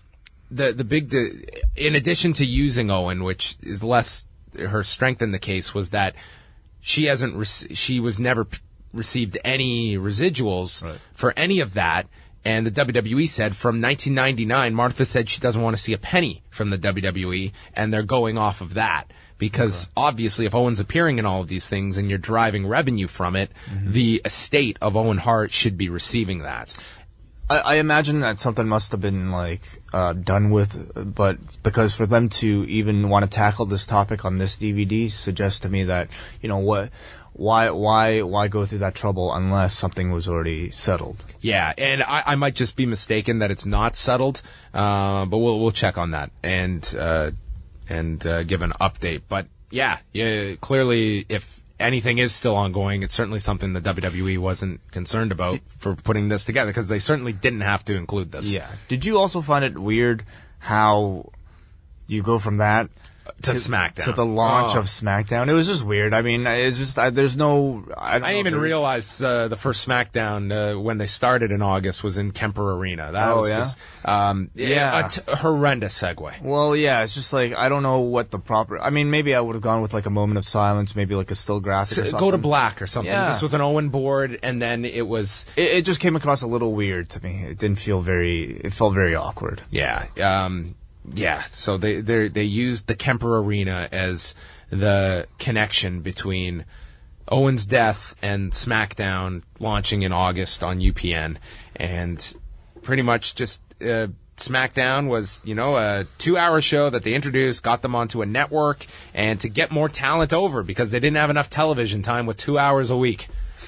Speaker 5: the the big, the, in addition to using Owen, which is less. Her strength in the case was that she hasn't rec- she was never p- received any residuals right. for any of that, and the W W E said from nineteen ninety-nine Martha said she doesn't want to see a penny from the W W E, and they're going off of that because okay. obviously if Owen's appearing in all of these things and you're driving revenue from it, mm-hmm. the estate of Owen Hart should be receiving that.
Speaker 6: I, I imagine that something must have been like uh, done with, but because for them to even want to tackle this topic on this D V D suggests to me that, you know, what, why, why, why go through that trouble unless something was already settled?
Speaker 5: Yeah, and I, I might just be mistaken that it's not settled, uh, but we'll we'll check on that and uh, and uh, give an update. But yeah, yeah, clearly if anything is still ongoing, it's certainly something the W W E wasn't concerned about for putting this together, because they certainly didn't have to include this.
Speaker 6: Yeah. Did you also find it weird how you go from that
Speaker 5: to, to SmackDown
Speaker 6: to the launch
Speaker 5: oh.
Speaker 6: of SmackDown? It was just weird. I mean, it's just I, there's no. I, don't
Speaker 5: I didn't even realize uh, the first SmackDown uh, when they started in August was in Kemper Arena. That
Speaker 6: oh
Speaker 5: was
Speaker 6: yeah.
Speaker 5: Just, um,
Speaker 6: yeah.
Speaker 5: A t- horrendous segue.
Speaker 6: Well, yeah, it's just like I don't know what the proper. I mean, maybe I would have gone with like a moment of silence, maybe like a still graphic. Or something.
Speaker 5: Go to black or something.
Speaker 6: Yeah.
Speaker 5: Just with an Owen board, and then it was.
Speaker 6: It, it just came across a little weird to me. It didn't feel very. It felt very awkward.
Speaker 5: Yeah. Um. Yeah, so they they they used the Kemper Arena as the connection between Owen's death and SmackDown launching in August on U P N, and pretty much just uh, SmackDown was, you know, a two-hour show that they introduced, got them onto a network, and to get more talent over because they didn't have enough television time with two hours a week.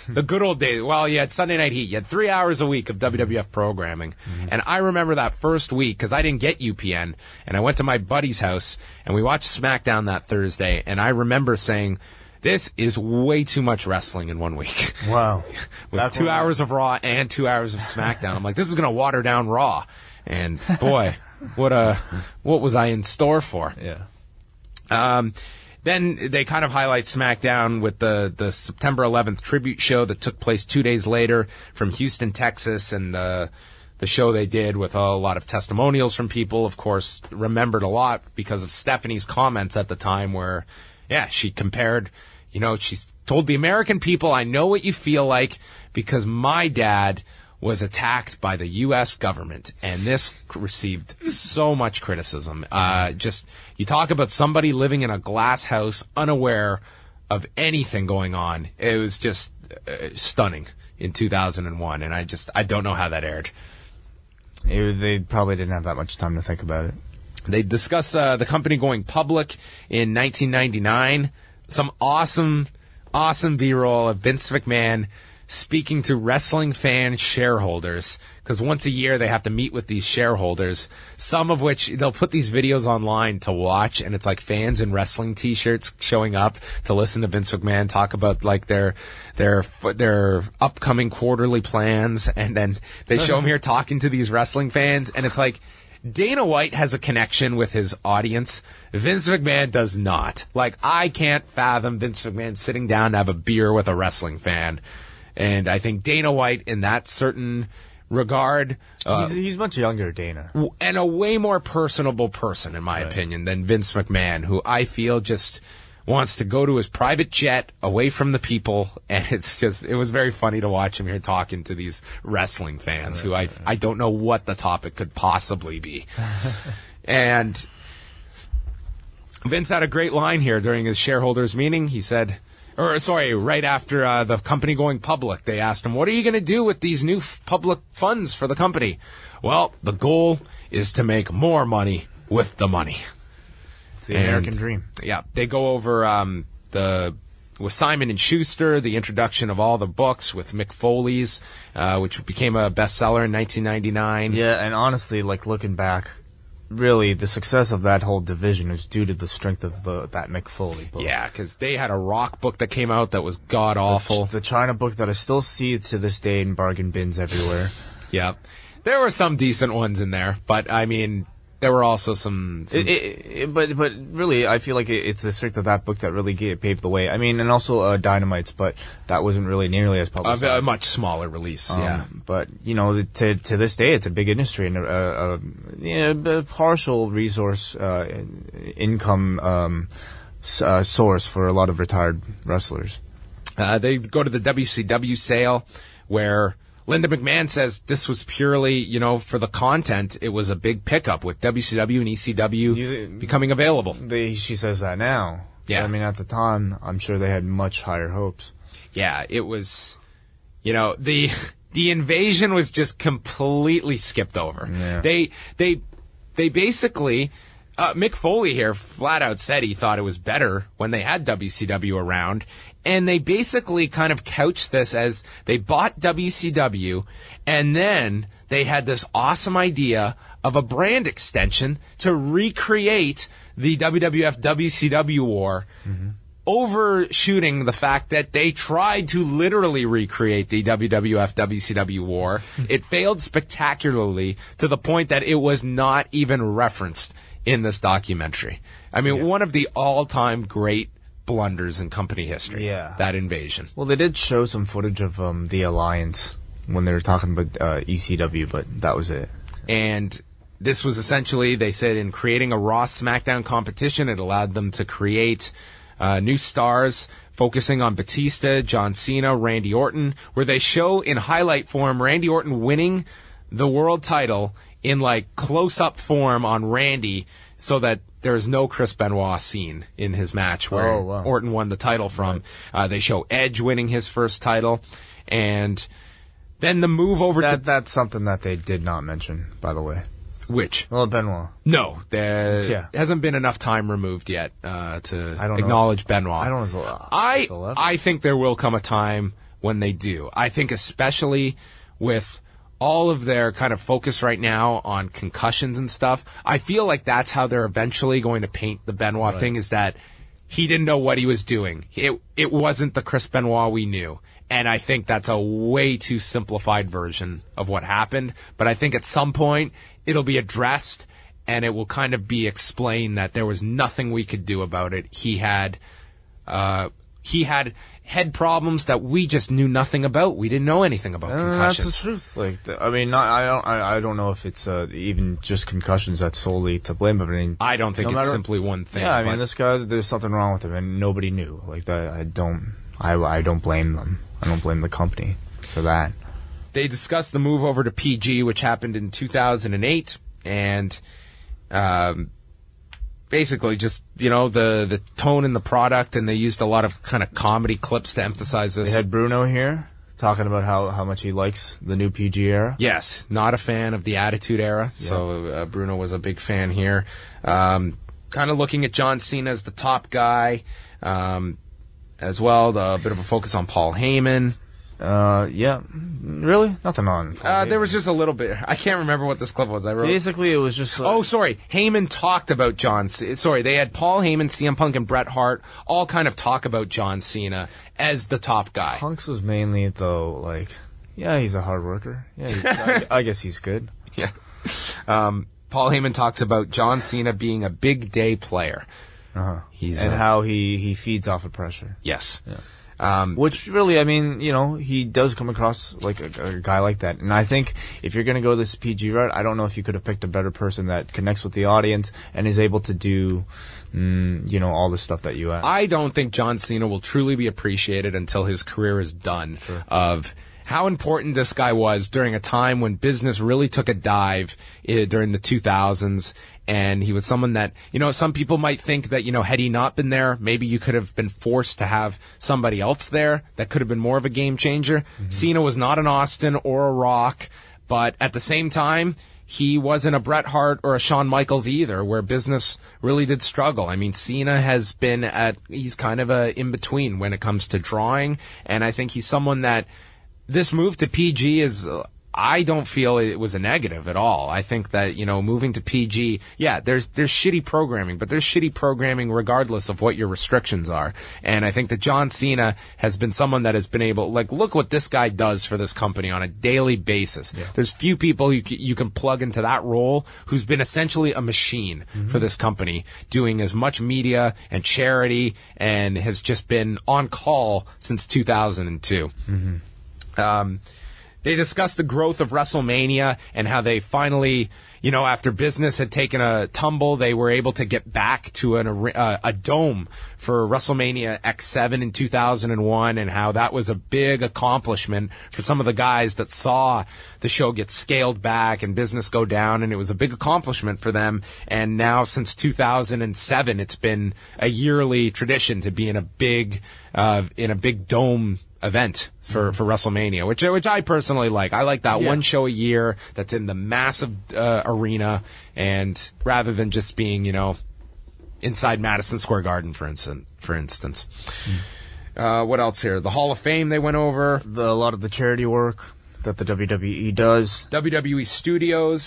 Speaker 5: The good old days. Well, you had Sunday Night Heat. You had three hours a week of W W F programming. Mm-hmm. And I remember that first week, because I didn't get U P N, and I went to my buddy's house, and we watched SmackDown that Thursday, and I remember saying, this is way too much wrestling in one week.
Speaker 6: Wow.
Speaker 5: With
Speaker 6: That's
Speaker 5: two
Speaker 6: what
Speaker 5: hours of Raw and two hours of SmackDown. I'm like, this is going to water down Raw. And, boy, what a what was I in store for?
Speaker 6: Yeah.
Speaker 5: Um, then they kind of highlight SmackDown with the, the September eleventh tribute show that took place two days later from Houston, Texas, and uh, the show they did with a lot of testimonials from people, of course, remembered a lot because of Stephanie's comments at the time where, yeah, she compared, you know, she told the American people, I know what you feel like because my dad was attacked by the U S government, and this received so much criticism. Uh, just, you talk about somebody living in a glass house, unaware of anything going on. It was just uh, stunning in two thousand one, and I just, I don't know how that aired.
Speaker 6: It, they probably didn't have that much time to think about it.
Speaker 5: They discuss uh, the company going public in nineteen ninety-nine. Some awesome, awesome B-roll of Vince McMahon speaking to wrestling fan shareholders, because once a year they have to meet with these shareholders, some of which they'll put these videos online to watch, and it's like fans in wrestling t-shirts showing up to listen to Vince McMahon talk about like their their their upcoming quarterly plans, and then they show him here talking to these wrestling fans, and it's like Dana White has a connection with his audience. Vince McMahon does not. Like, I can't fathom Vince McMahon sitting down to have a beer with a wrestling fan. And I think Dana White, in that certain regard, uh,
Speaker 6: he's, he's much younger, Dana,
Speaker 5: and a way more personable person, in my right. opinion, than Vince McMahon, who I feel just wants to go to his private jet away from the people. And it's just, it was very funny to watch him here talking to these wrestling fans, right, who I right. I don't know what the topic could possibly be. And Vince had a great line here during his shareholders meeting. He said, or sorry, right after uh, the company going public, they asked him, what are you going to do with these new f- public funds for the company? Well, the goal is to make more money with the money.
Speaker 6: It's the and, American dream.
Speaker 5: Yeah, they go over um, the with Simon and Schuster, the introduction of all the books with Mick Foley's, uh, which became a bestseller in nineteen ninety-nine.
Speaker 6: Yeah, and honestly, like looking back, really, the success of that whole division is due to the strength of the, that Mick Foley book.
Speaker 5: Yeah, because they had a rock book that came out that was god-awful.
Speaker 6: The, the China book that I still see to this day in bargain bins everywhere.
Speaker 5: Yeah. There were some decent ones in there, but, I mean, there were also some... some
Speaker 6: it, it, it, but but really, I feel like it, it's the strength of that book that really gave, paved the way. I mean, and also uh, Dynamite's, but that wasn't really nearly as publicized.
Speaker 5: A, a much smaller release, um, yeah.
Speaker 6: But, you know, to to this day, it's a big industry and a, a, a, you know, a partial resource uh, income um, uh, source for a lot of retired wrestlers.
Speaker 5: Uh, they go to the W C W sale where Linda McMahon says this was purely, you know, for the content. It was a big pickup with W C W and E C W you, becoming available.
Speaker 6: They, she says that now.
Speaker 5: Yeah.
Speaker 6: I mean, at the time, I'm sure they had much higher hopes.
Speaker 5: Yeah, it was, you know, the the invasion was just completely skipped over.
Speaker 6: Yeah.
Speaker 5: They they they basically... Uh, Mick Foley here flat out said he thought it was better when they had W C W around, and they basically kind of couched this as they bought W C W, and then they had this awesome idea of a brand extension to recreate the W W F W C W war, mm-hmm. overshooting the fact that they tried to literally recreate the W W F W C W war. It failed spectacularly to the point that it was not even referenced in this documentary. I mean, yeah. one of the all-time great blunders in company history,
Speaker 6: yeah.
Speaker 5: that invasion.
Speaker 6: Well, they did show some footage of um, the Alliance when they were talking about uh, E C W, but that was it.
Speaker 5: And this was essentially, they said, in creating a Raw SmackDown competition, it allowed them to create uh, new stars, focusing on Batista, John Cena, Randy Orton, where they show in highlight form Randy Orton winning the world title in like close-up form on Randy, so that there's no Chris Benoit scene in his match where
Speaker 6: oh, wow.
Speaker 5: Orton won the title from. Right. Uh, they show Edge winning his first title, and then the move over
Speaker 6: that,
Speaker 5: to...
Speaker 6: That's something that they did not mention, by the way.
Speaker 5: Which?
Speaker 6: Well, Benoit.
Speaker 5: No, there
Speaker 6: yeah.
Speaker 5: hasn't been enough time removed yet uh, to
Speaker 6: I don't
Speaker 5: acknowledge
Speaker 6: know.
Speaker 5: Benoit.
Speaker 6: I don't know.
Speaker 5: I, I think there will come a time when they do. I think especially with all of their kind of focus right now on concussions and stuff, I feel like that's how they're eventually going to paint the Benoit
Speaker 6: Right.
Speaker 5: thing, is that he didn't know what he was doing. It it wasn't the Chris Benoit we knew. And I think that's a way too simplified version of what happened. But I think at some point it'll be addressed and it will kind of be explained that there was nothing we could do about it. He had uh, he had head problems that we just knew nothing about. We didn't know anything about
Speaker 6: Uh,
Speaker 5: concussions.
Speaker 6: that's the truth. Like, th- I mean, not, I don't, I, I don't know if it's uh, even just concussions that's solely to blame. But I mean,
Speaker 5: I don't think
Speaker 6: no
Speaker 5: it's
Speaker 6: matter-
Speaker 5: simply one thing.
Speaker 6: yeah, I
Speaker 5: but
Speaker 6: mean, this guy, there's something wrong with him, and nobody knew. Like that, I don't, I, I don't blame them. I don't blame the company for that.
Speaker 5: they discussed the move over to P G, which happened in two thousand eight, and um, basically just, you know, the, the tone in the product, and they used a lot of kind of comedy clips to emphasize this.
Speaker 6: They had Bruno here talking about how, how much he likes the new P G era.
Speaker 5: Yes, not a fan of the Attitude Era,
Speaker 6: Yeah.
Speaker 5: so uh, Bruno was a big fan here. Um, kind of looking at John Cena as the top guy, um, as well, the, a bit of a focus on Paul Heyman.
Speaker 6: Uh, yeah, really, nothing on.
Speaker 5: Uh, there was just a little bit. I can't remember what this clip was. I wrote.
Speaker 6: Basically, it was just. Like,
Speaker 5: Oh, sorry. Heyman talked about John. C- Sorry, they had Paul Heyman, C M Punk, and Bret Hart all kind of talk about John Cena as the top guy.
Speaker 6: Punk's was mainly though like, yeah, he's a hard worker. Yeah, he's, I, I guess he's good.
Speaker 5: Yeah. Um, Paul Heyman talks about John Cena being a big day player.
Speaker 6: Uh-huh.
Speaker 5: He's
Speaker 6: and
Speaker 5: uh,
Speaker 6: how he he feeds off of pressure.
Speaker 5: Yes.
Speaker 6: Yeah.
Speaker 5: Um,
Speaker 6: Which really, I mean, you know, he does come across like a, a guy like that. And I think if you're going to go this P G route, I don't know if you could have picked a better person that connects with the audience and is able to do, mm, you know, all the stuff that you ask.
Speaker 5: I don't think John Cena will truly be appreciated until his career is done.
Speaker 6: Sure.
Speaker 5: Of how important this guy was during a time when business really took a dive uh, during the two thousands. And he was someone that, you know, some people might think that, you know, had he not been there, maybe you could have been forced to have somebody else there that could have been more of a game changer. Mm-hmm. Cena was not an Austin or a Rock, but at the same time, he wasn't a Bret Hart or a Shawn Michaels either, where business really did struggle. I mean, Cena has been at, he's kind of a in-between when it comes to drawing, and I think he's someone that this move to P G is... Uh, I don't feel it was a negative at all. I think that, you know, moving to P G, yeah, there's there's shitty programming, but there's shitty programming regardless of what your restrictions are. And I think that John Cena has been someone that has been able, like, look what this guy does for this company on a daily basis. Yeah. There's few people you, you can plug into that role who's been essentially a machine mm-hmm. for this company, doing as much media and charity, and has just been on call since two thousand two. Mm-hmm. Um... They discussed the growth of WrestleMania and how they finally, you know, after business had taken a tumble, they were able to get back to an, uh, a dome for WrestleMania X seven in two thousand one, and how that was a big accomplishment for some of the guys that saw the show get scaled back and business go down, and it was a big accomplishment for them. And now since two thousand seven, it's been a yearly tradition to be in a big, uh, in a big dome event for, for WrestleMania, which which I personally like. I like that
Speaker 6: yeah.
Speaker 5: one show a year that's in the massive uh, arena, and rather than just being, you know, inside Madison Square Garden, for instance. For instance, mm. uh, what else here? The Hall of Fame they went over.
Speaker 6: The, a lot of the charity work that the W W E does.
Speaker 5: W W E Studios.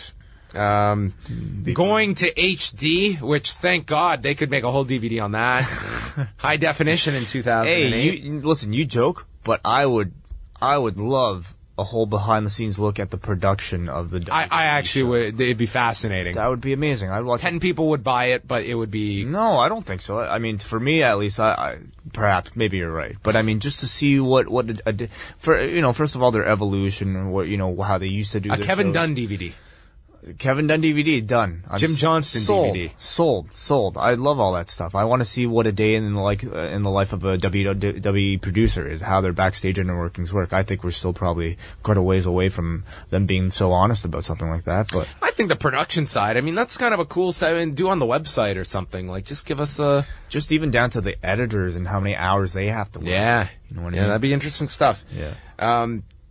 Speaker 5: Um, going to H D, which thank God they could make a whole D V D on that. High definition in two thousand eight.
Speaker 6: Hey, you, listen, you joke, but I would, I would love a whole behind-the-scenes look at the production of the. W W E
Speaker 5: I, I actually
Speaker 6: show.
Speaker 5: would. It'd be fascinating.
Speaker 6: That would be amazing. I'd watch.
Speaker 5: Ten it. people would buy it, but it would be.
Speaker 6: No, I don't think so. I mean, for me at least, I, I perhaps maybe you're right, but I mean, just to see what what a, a, for you know, first of all, their evolution and what you know how they used to do.
Speaker 5: A
Speaker 6: their
Speaker 5: Kevin
Speaker 6: shows.
Speaker 5: Dunn D V D.
Speaker 6: Kevin Dunn D V D done. I'm
Speaker 5: Jim Johnston
Speaker 6: sold,
Speaker 5: D V D
Speaker 6: sold, sold. I love all that stuff. I want to see what a day in the like uh, in the life of a W W E producer is, how their backstage inner workings work. I think we're still probably quite a ways away from them being so honest about something like that. But
Speaker 5: I think the production side, I mean, that's kind of a cool side. I mean, do on the website or something. Like, just give us a
Speaker 6: just even down to the editors and how many hours they have to work.
Speaker 5: Yeah,
Speaker 6: you know what I
Speaker 5: yeah,
Speaker 6: mean?
Speaker 5: that'd be interesting stuff.
Speaker 6: Yeah.
Speaker 5: Um,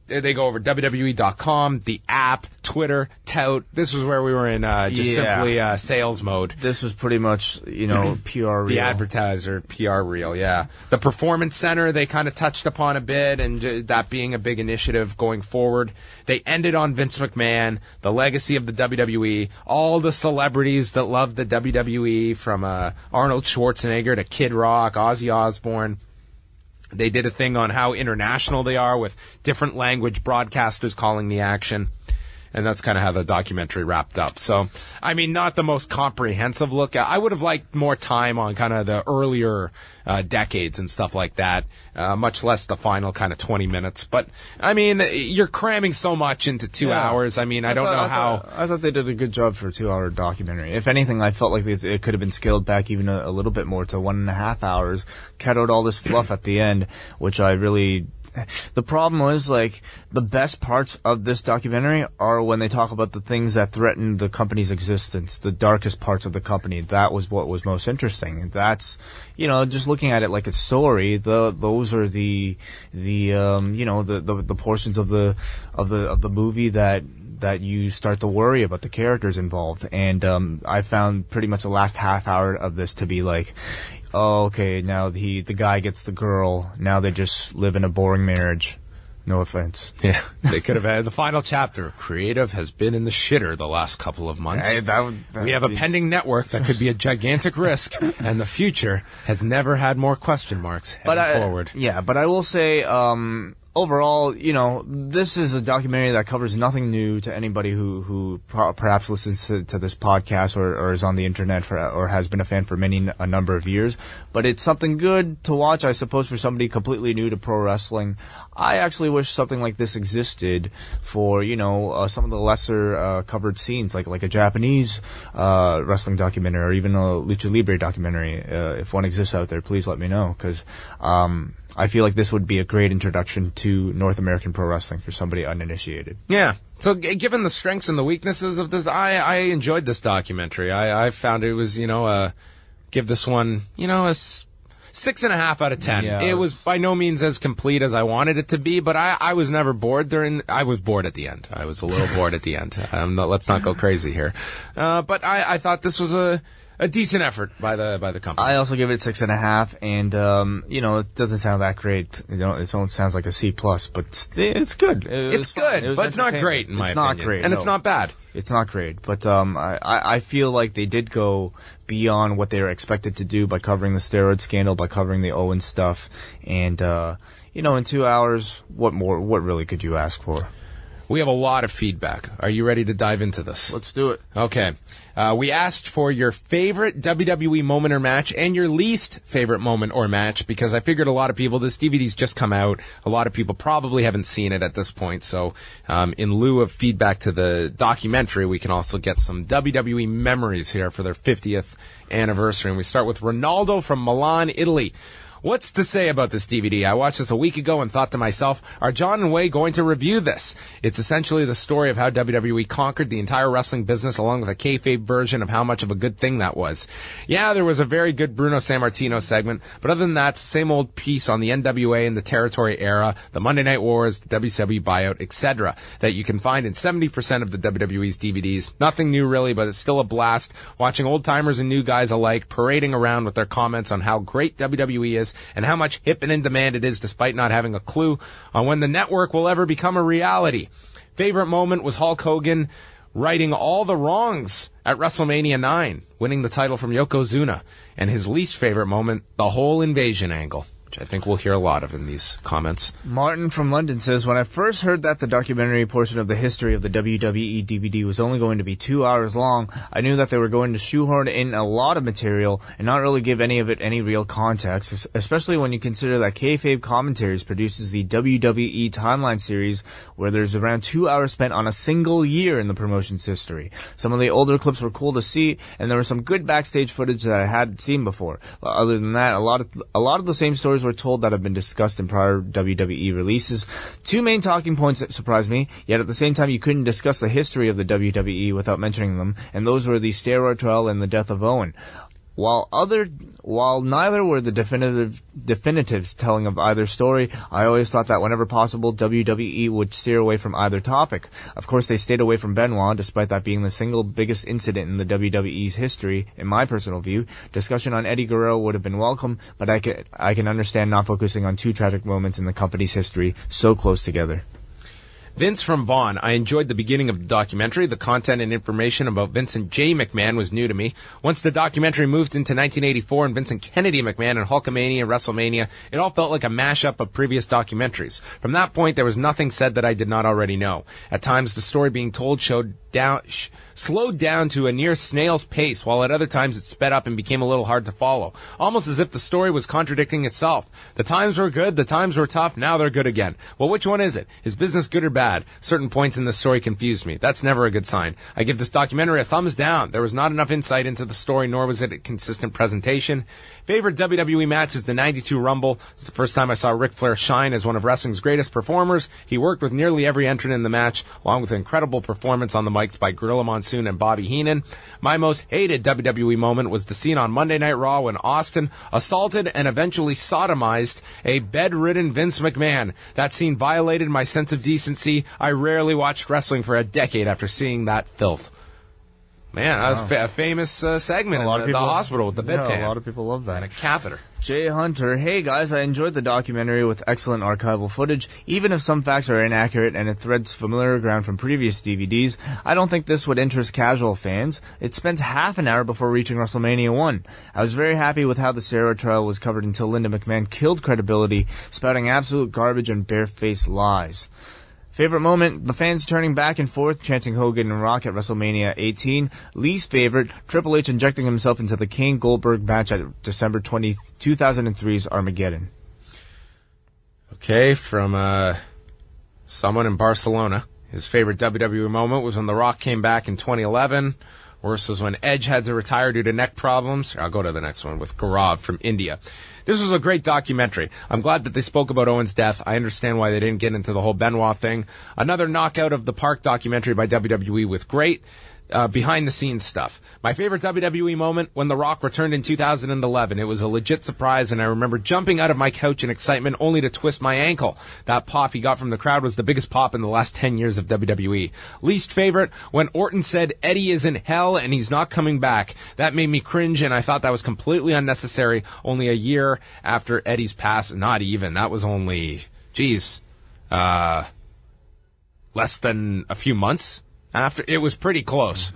Speaker 5: they go over W W E dot com, the app, Twitter, Tout. This was where we were in uh, just
Speaker 6: Yeah.
Speaker 5: simply uh, sales mode.
Speaker 6: This was pretty much, you know, P R
Speaker 5: The
Speaker 6: reel.
Speaker 5: advertiser, P R reel, yeah. The Performance Center, they kind of touched upon a bit, and uh, that being a big initiative going forward. They ended on Vince McMahon, the legacy of the W W E, all the celebrities that loved the W W E, from uh, Arnold Schwarzenegger to Kid Rock, Ozzy Osbourne. They did a thing on how international they are, with different language broadcasters calling the action. And that's kind of how the documentary wrapped up. So, I mean, not the most comprehensive look. I would have liked more time on kind of the earlier uh, decades and stuff like that, uh, much less the final kind of twenty minutes. But, I mean, you're cramming so much into two
Speaker 6: Yeah.
Speaker 5: hours. I mean, I,
Speaker 6: I
Speaker 5: don't
Speaker 6: thought,
Speaker 5: know
Speaker 6: I
Speaker 5: how...
Speaker 6: Thought, I thought they did a good job for a two-hour documentary. If anything, I felt like it, it could have been scaled back even a, a little bit more to one and a half hours, cut out all this fluff at the end, which I really... The problem was, like, the best parts of this documentary are when they talk about the things that threaten the company's existence, the darkest parts of the company. That was what was most interesting. That's, you know, just looking at it like a story, the those are the the um, you know, the, the the portions of the of the of the movie that that you start to worry about the characters involved. And um, I found pretty much the last half hour of this to be like, oh, okay, now he the guy gets the girl. Now they just live in a boring marriage. No offense.
Speaker 5: Yeah, they could have had the final chapter. Creative has been in the shitter the last couple of months.
Speaker 6: Hey, that would, that
Speaker 5: we have a
Speaker 6: would be-
Speaker 5: pending network that could be a gigantic risk, and the future has never had more question marks heading
Speaker 6: but I,
Speaker 5: forward.
Speaker 6: Yeah, but I will say, um, overall, you know, this is a documentary that covers nothing new to anybody who who pro- perhaps listens to, to this podcast or, or is on the internet for or has been a fan for many a number of years. But it's something good to watch, I suppose, for somebody completely new to pro wrestling. I actually wish something like this existed for, you know, uh, some of the lesser uh, covered scenes, like like a Japanese uh, wrestling documentary or even a Lucha Libre documentary. Uh, if one exists out there, please let me know, because um, I feel like this would be a great introduction to North American pro wrestling for somebody uninitiated.
Speaker 5: Yeah. So, g- given the strengths and the weaknesses of this, I, I enjoyed this documentary. I, I found it was, you know, uh, give this one, you know, a s- six and a half out of ten.
Speaker 6: Yeah.
Speaker 5: It was by no means as complete as I wanted it to be, but I, I was never bored during. I was bored at the end. I was a little bored at the end. Um, not, let's not go crazy here. Uh, but I, I thought this was a. A decent effort by the by the company.
Speaker 6: I also give it six and a half, and um, you know, it doesn't sound that great. You know, it only sounds like a C plus, but it's good. It
Speaker 5: It's
Speaker 6: was fun.
Speaker 5: good,
Speaker 6: It was
Speaker 5: but it's not
Speaker 6: entertaining.
Speaker 5: great in my
Speaker 6: it's
Speaker 5: opinion.
Speaker 6: not great,
Speaker 5: and
Speaker 6: no.
Speaker 5: it's not bad.
Speaker 6: It's not great, but um, I, I I feel like they did go beyond what they were expected to do by covering the steroid scandal, by covering the Owen stuff, and uh, you know, in two hours, what more? What really could you ask for?
Speaker 5: We have a lot of feedback. Are you ready to dive into this?
Speaker 6: Let's do it.
Speaker 5: Okay. Uh, we asked for your favorite W W E moment or match and your least favorite moment or match, because I figured a lot of people, this D V D's just come out, a lot of people probably haven't seen it at this point, so um, in lieu of feedback to the documentary, we can also get some W W E memories here for their fiftieth anniversary. And we start with Ronaldo from Milan, Italy. What's to say about this D V D? I watched this a week ago and thought to myself, are John and Wei going to review this? It's essentially the story of how W W E conquered the entire wrestling business, along with a kayfabe version of how much of a good thing that was. Yeah, there was a very good Bruno Sammartino segment, but other than that, same old piece on the N W A and the Territory era, the Monday Night Wars, the W C W buyout, et cetera, that you can find in seventy percent of the W W E's D V Ds. Nothing new really, but it's still a blast watching old-timers and new guys alike parading around with their comments on how great W W E is and how much hip and in demand it is, despite not having a clue on when the network will ever become a reality. Favorite moment was Hulk Hogan righting all the wrongs at WrestleMania nine, winning the title from Yokozuna. And his least favorite moment, the whole invasion angle, which I think we'll hear a lot of in these comments.
Speaker 6: Martin from London says, when I first heard that the documentary portion of the history of the W W E D V D was only going to be two hours long, I knew that they were going to shoehorn in a lot of material and not really give any of it any real context, es- especially when you consider that Kayfabe Commentaries produces the W W E Timeline series, where there's around two hours spent on a single year in the promotion's history. Some of the older clips were cool to see, and there was some good backstage footage that I hadn't seen before. Other than that, a lot of a lot of the same stories were told that have been discussed in prior W W E releases. Two main talking points that surprised me, yet at the same time you couldn't discuss the history of the W W E without mentioning them, and those were the steroid trial and the death of Owen. While other, while neither were the definitive definitives telling of either story, I always thought that whenever possible, W W E would steer away from either topic. Of course, they stayed away from Benoit, despite that being the single biggest incident in the W W E's history, in my personal view. Discussion on Eddie Guerrero would have been welcome, but I can, I can understand not focusing on two tragic moments in the company's history so close together.
Speaker 5: Vince from Vaughan. I enjoyed the beginning of the documentary. The content and information about Vincent J. McMahon was new to me. Once the documentary moved into nineteen eighty-four and Vincent Kennedy McMahon and Hulkamania and WrestleMania, it all felt like a mashup of previous documentaries. From that point, there was nothing said that I did not already know. At times, the story being told showed down, sh- slowed down to a near snail's pace, while at other times it sped up and became a little hard to follow. Almost as if the story was contradicting itself. The times were good, the times were tough, now they're good again. Well, which one is it? Is business good or bad? Certain points in the story confused me. That's never a good sign. I give this documentary a thumbs down. There was not enough insight into the story, nor was it a consistent presentation. Favorite W W E match is the ninety-two Rumble. It's the first time I saw Ric Flair shine as one of wrestling's greatest performers. He worked with nearly every entrant in the match, along with an incredible performance on the mics by Gorilla Monsoon and Bobby Heenan. My most hated W W E moment was the scene on Monday Night Raw when Austin assaulted and eventually sodomized a bedridden Vince McMahon. That scene violated my sense of decency. I rarely watched wrestling for a decade after seeing that filth. Man, that was wow. a famous uh, segment
Speaker 6: a lot
Speaker 5: in
Speaker 6: of
Speaker 5: the,
Speaker 6: people,
Speaker 5: the hospital with the
Speaker 6: yeah,
Speaker 5: bedpan.
Speaker 6: A lot of people love that.
Speaker 5: And a catheter.
Speaker 6: Jay Hunter, hey guys, I enjoyed the documentary with excellent archival footage. Even if some facts are inaccurate and it threads familiar ground from previous D V Ds, I don't think this would interest casual fans. It spent half an hour before reaching WrestleMania one. I was very happy with how the Sarah trial was covered until Linda McMahon killed credibility, spouting absolute garbage and barefaced lies. Favorite moment, the fans turning back and forth, chanting Hogan and Rock at WrestleMania eighteen. Least favorite, Triple H injecting himself into the Kane-Goldberg match at December twentieth, two thousand three's Armageddon.
Speaker 5: Okay, from uh, someone in Barcelona. His favorite W W E moment was when The Rock came back in twenty eleven. Worst was when Edge had to retire due to neck problems. I'll go to the next one with Gaurav from India. This was a great documentary. I'm glad that they spoke about Owen's death. I understand why they didn't get into the whole Benoit thing. Another knockout of the park documentary by W W E with great uh, behind-the-scenes stuff. My favorite W W E moment, when The Rock returned in two thousand eleven. It was a legit surprise, and I remember jumping out of my couch in excitement only to twist my ankle. That pop he got from the crowd was the biggest pop in the last ten years of W W E. Least favorite, when Orton said Eddie is in hell and he's not coming back. That made me cringe, and I thought that was completely unnecessary only a year after Eddie's pass. Not even. That was only, geez, uh, less than a few months after. It was pretty close.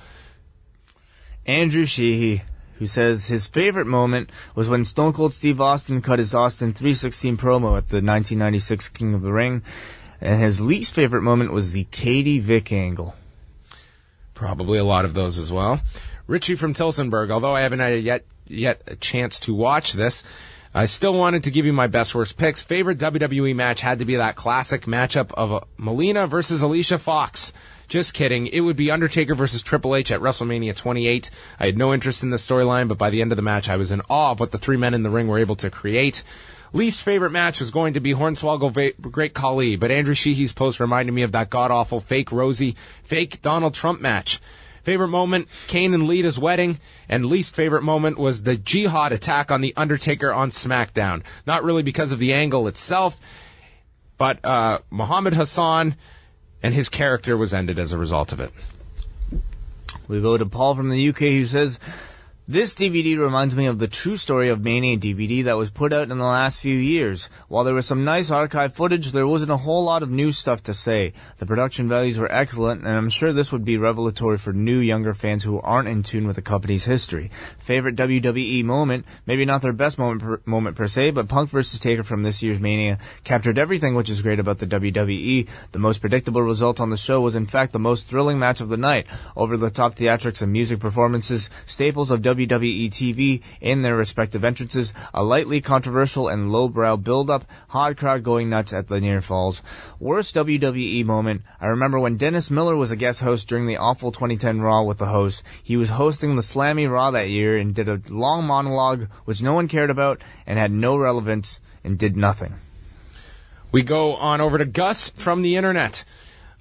Speaker 6: Andrew Sheehy, who says his favorite moment was when Stone Cold Steve Austin cut his Austin three sixteen promo at the nineteen ninety-six King of the Ring, and his least favorite moment was the Katie Vick angle.
Speaker 5: Probably a lot of those as well. Richie from Tilsonburg, although I haven't had yet yet a chance to watch this, I still wanted to give you my best worst picks. Favorite W W E match had to be that classic matchup of Melina versus Alicia Fox. Just kidding. It would be Undertaker versus Triple H at WrestleMania twenty-eight. I had no interest in the storyline, but by the end of the match, I was in awe of what the three men in the ring were able to create. Least favorite match was going to be Hornswoggle Va- Great Khali, but Andrew Sheehy's post reminded me of that god-awful fake Rosie, fake Donald Trump match. Favorite moment, Kane and Lita's wedding, and least favorite moment was the Jihad attack on The Undertaker on SmackDown. Not really because of the angle itself, but uh, Muhammad Hassan and his character was ended as a result of it.
Speaker 6: We go to Paul from the U K, who says, this D V D reminds me of the True Story of Mania D V D that was put out in the last few years. While there was some nice archive footage, there wasn't a whole lot of new stuff to say. The production values were excellent, and I'm sure this would be revelatory for new, younger fans who aren't in tune with the company's history. Favorite W W E moment, maybe not their best moment per, moment per se, but Punk versus Taker from this year's Mania captured everything which is great about the W W E. The most predictable result on the show was in fact the most thrilling match of the night. Over-the-top theatrics and music performances, staples of W W E T V in their respective entrances, a lightly controversial and lowbrow build-up, hot crowd going nuts at the near falls. Worst W W E moment, I remember when Dennis Miller was a guest host during the awful twenty ten Raw with the host. He was hosting the Slammy Raw that year and did a long monologue which no one cared about and had no relevance and did nothing.
Speaker 5: We go on over to Gus from the internet.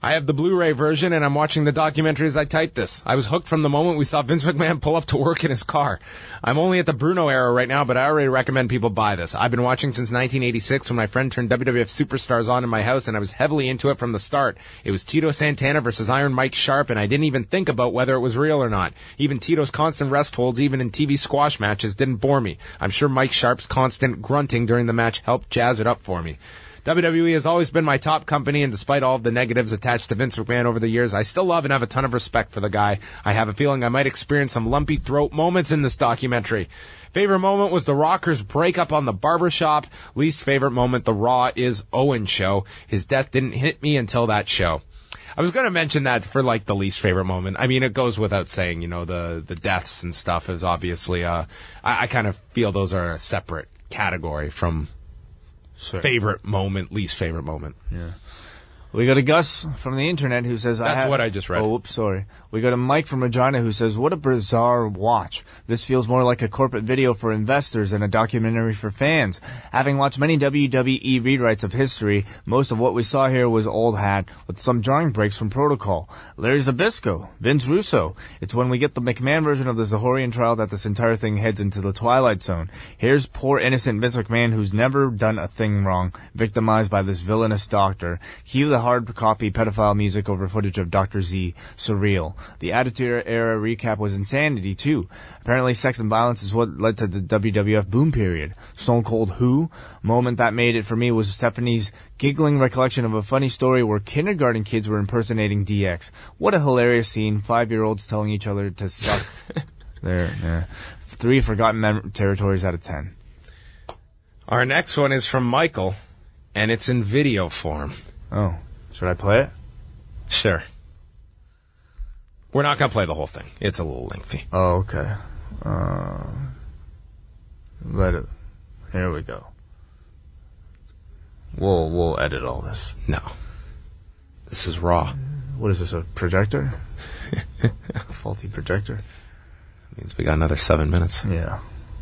Speaker 5: I have the Blu-ray version, and I'm watching the documentary as I type this. I was hooked from the moment we saw Vince McMahon pull up to work in his car. I'm only at the Bruno era right now, but I already recommend people buy this. I've been watching since nineteen eighty-six when my friend turned W W F Superstars on in my house, and I was heavily into it from the start. It was Tito Santana versus Iron Mike Sharp, and I didn't even think about whether it was real or not. Even Tito's constant rest holds, even in T V squash matches, didn't bore me. I'm sure Mike Sharp's constant grunting during the match helped jazz it up for me. W W E has always been my top company, and despite all of the negatives attached to Vince McMahon over the years, I still love and have a ton of respect for the guy. I have a feeling I might experience some lumpy throat moments in this documentary. Favorite moment was the Rockers' breakup on the barbershop. Least favorite moment, the Raw is Owen show. His death didn't hit me until that show. I was going to mention that for, like, the least favorite moment. I mean, it goes without saying, you know, the, the deaths and stuff is obviously, uh, I, I kind of feel those are a separate category from... Sure. Favorite moment, least favorite moment.
Speaker 6: Yeah. We got a Gus from the internet who says...
Speaker 5: That's
Speaker 6: I have...
Speaker 5: what I just read.
Speaker 6: Oh, whoops, sorry. We got a Mike from Regina who says, what a bizarre watch. This feels more like a corporate video for investors than a documentary for fans. Having watched many W W E rewrites of history, most of what we saw here was old hat, with some jarring breaks from protocol. Larry Zbyszko, Vince Russo. It's when we get the McMahon version of the Zahorian trial that this entire thing heads into the Twilight Zone. Here's poor innocent Vince McMahon, who's never done a thing wrong, victimized by this villainous doctor. Cue the hard copy pedophile music over footage of Doctor Z. Surreal. The Attitude Era recap was insanity, too. Apparently sex and violence is what led to the W W F boom period. Stone Cold Who? Moment that made it for me was Stephanie's giggling recollection of a funny story where kindergarten kids were impersonating D X. What a hilarious scene. Five-year-olds telling each other to suck. There, yeah. Three forgotten mem- territories out of ten.
Speaker 5: Our next one is from Michael, and it's in video form.
Speaker 6: Oh. Should I play it?
Speaker 5: Sure. We're not going to play the whole thing. It's a little lengthy.
Speaker 6: Oh, okay. Uh, let it... Here we go. We'll, we'll edit all this.
Speaker 5: No. This is raw.
Speaker 6: What is this, a projector? A faulty projector?
Speaker 5: Means we got another seven minutes.
Speaker 6: Yeah.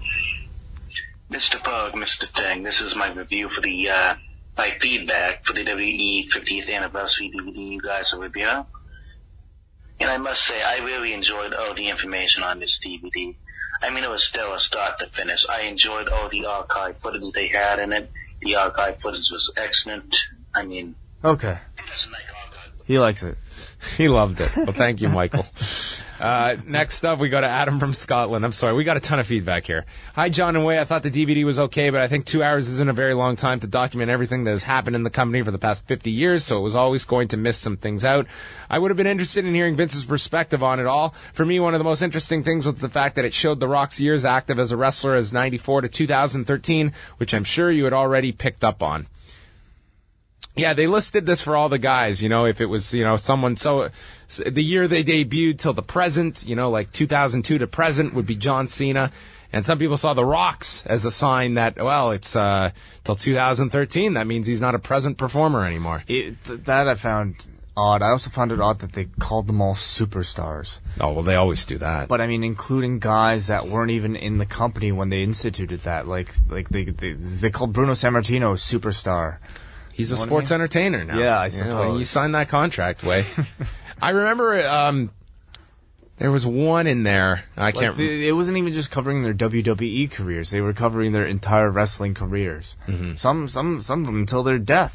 Speaker 8: Mister Pug, Mister Tang, this is my review for the, uh, my feedback for the W W E fiftieth Anniversary D V D you guys are reviewing. And I must say, I really enjoyed all the information on this D V D. I mean, it was stellar start to finish. I enjoyed all the archive footage they had in it. The archive footage was excellent. I mean...
Speaker 6: Okay. He likes it.
Speaker 5: He loved it. Well, thank you, Michael. Uh, next up, we go to Adam from Scotland. I'm sorry, we got a ton of feedback here. Hi, John and Way. I thought the D V D was okay, but I think two hours isn't a very long time to document everything that has happened in the company for the past fifty years, so it was always going to miss some things out. I would have been interested in hearing Vince's perspective on it all. For me, one of the most interesting things was the fact that it showed The Rock's years active as a wrestler as ninety-four to two thousand thirteen, which I'm sure you had already picked up on. Yeah, they listed this for all the guys, you know, if it was, you know, someone, so the year they debuted till the present, you know, like two thousand two to present would be John Cena. And some people saw The Rocks as a sign that, well, it's uh, till two thousand thirteen. That means he's not a present performer anymore.
Speaker 6: It, that I found odd. I also found it odd that they called them all superstars.
Speaker 5: Oh, well, they always do that.
Speaker 6: But, I mean, including guys that weren't even in the company when they instituted that. Like, like they, they, they called Bruno Sammartino a superstar.
Speaker 5: He's a sports I mean? entertainer now.
Speaker 6: Yeah, I suppose.
Speaker 5: You know, you signed that contract, Way. I remember um, there was one in there. I like can't.
Speaker 6: The, it wasn't even just covering their W W E careers. They were covering their entire wrestling careers. Mm-hmm. Some, some, some of them until their deaths.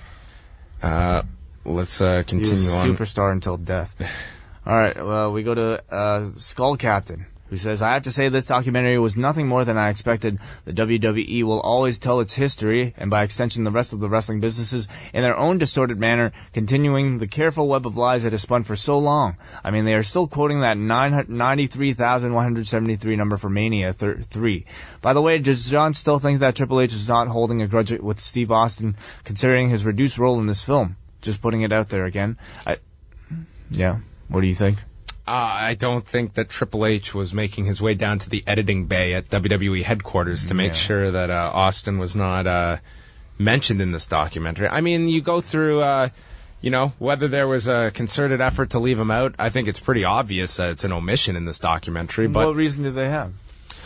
Speaker 5: Uh, let's uh, continue
Speaker 6: he was a
Speaker 5: on.
Speaker 6: Superstar until death. All right. Well, we go to uh, Skull Captain, who says, I have to say this documentary was nothing more than I expected. The W W E will always tell its history, and by extension the rest of the wrestling businesses, in their own distorted manner, continuing the careful web of lies that has spun for so long. I mean, they are still quoting that ninety-three thousand one hundred seventy-three number for Mania three. By the way, does John still think that Triple H is not holding a grudge with Steve Austin, considering his reduced role in this film? Just putting it out there again. I, yeah, what do you think?
Speaker 5: Uh, I don't think that Triple H was making his way down to the editing bay at W W E headquarters to make yeah. sure that uh, Austin was not uh, mentioned in this documentary. I mean, you go through, uh, you know, whether there was a concerted effort to leave him out. I think it's pretty obvious that it's an omission in this documentary. But
Speaker 6: what reason did they have?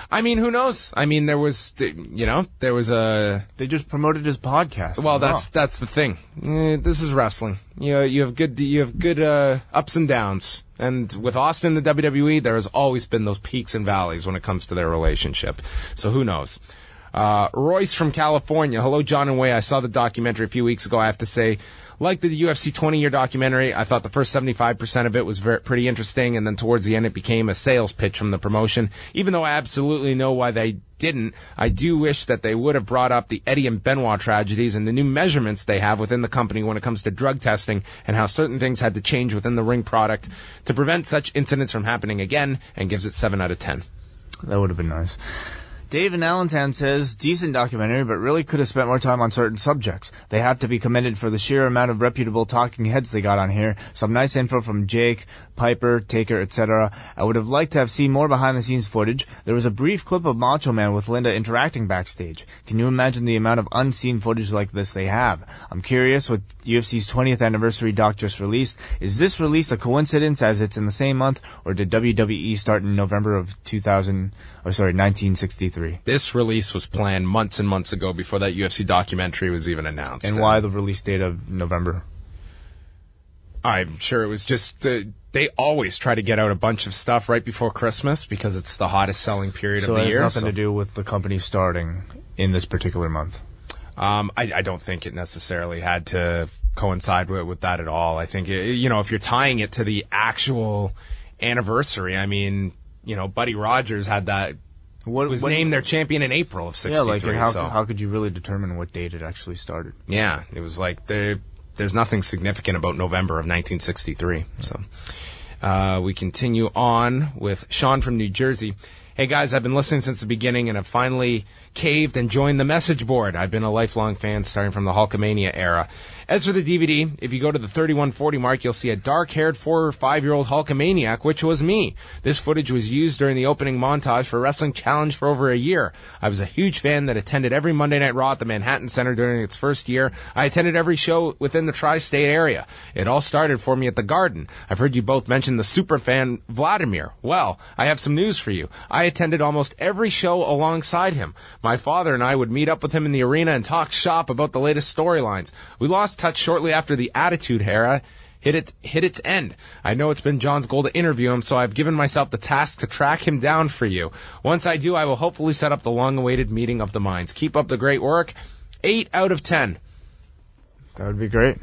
Speaker 5: I mean, who knows? I mean, there was, you know, there was a...
Speaker 6: They just promoted his podcast.
Speaker 5: Well,
Speaker 6: Wow.
Speaker 5: that's that's the thing. Eh, this is wrestling. You know, you have good you have good uh, ups and downs. And with Austin and the W W E, there has always been those peaks and valleys when it comes to their relationship. So who knows? Uh, Royce from California. Hello, John and Way. I saw the documentary a few weeks ago. I have to say, like the U F C twenty-year documentary, I thought the first seventy-five percent of it was very, pretty interesting, and then towards the end it became a sales pitch from the promotion. Even though I absolutely know why they didn't, I do wish that they would have brought up the Eddie and Benoit tragedies and the new measurements they have within the company when it comes to drug testing and how certain things had to change within the ring product to prevent such incidents from happening again, and gives it seven out of ten.
Speaker 6: That would have been nice. Dave in Allentown says, decent documentary, but really could have spent more time on certain subjects. They have to be commended for the sheer amount of reputable talking heads they got on here. Some nice info from Jake, Piper, Taker, et cetera. I would have liked to have seen more behind-the-scenes footage. There was a brief clip of Macho Man with Linda interacting backstage. Can you imagine the amount of unseen footage like this they have? I'm curious, with U F C's twentieth anniversary doc just released, is this release a coincidence as it's in the same month, or did W W E start in November of two thousand, or sorry, nineteen sixty-three?
Speaker 5: This release was planned months and months ago before that U F C documentary was even announced.
Speaker 6: And why the release date of November?
Speaker 5: I'm sure it was just, uh, they always try to get out a bunch of stuff right before Christmas because it's the hottest selling period
Speaker 6: so
Speaker 5: of the
Speaker 6: it has
Speaker 5: year.
Speaker 6: nothing
Speaker 5: so
Speaker 6: to do with the company starting in this particular month?
Speaker 5: Um, I, I don't think it necessarily had to coincide with, with that at all. I think, it, you know, if you're tying it to the actual anniversary, I mean, you know, Buddy Rogers had that, What was what, named their champion in April of sixty-three.
Speaker 6: Yeah, like, and how,
Speaker 5: so.
Speaker 6: how could you really determine what date it actually started?
Speaker 5: Yeah, it was like, there, there's nothing significant about November of nineteen sixty-three. So uh, we continue on with Sean from New Jersey. Hey, guys, I've been listening since the beginning and have finally caved and joined the message board. I've been a lifelong fan starting from the Hulkamania era. As for the D V D, if you go to the thirty-one forty mark, you'll see a dark-haired four or five-year-old Hulkamaniac, which was me. This footage was used during the opening montage for Wrestling Challenge for over a year. I was a huge fan that attended every Monday Night Raw at the Manhattan Center during its first year. I attended every show within the tri-state area. It all started for me at the Garden. I've heard you both mention the superfan Vladimir. Well, I have some news for you. I attended almost every show alongside him. My father and I would meet up with him in the arena and talk shop about the latest storylines. We lost touch shortly after the Attitude Era hit it hit its end. I know it's been John's goal to interview him, so I've given myself the task to track him down for you. Once I do, I will hopefully set up the long-awaited meeting of the minds. Keep up the great work. Eight out of ten.
Speaker 6: That would be great.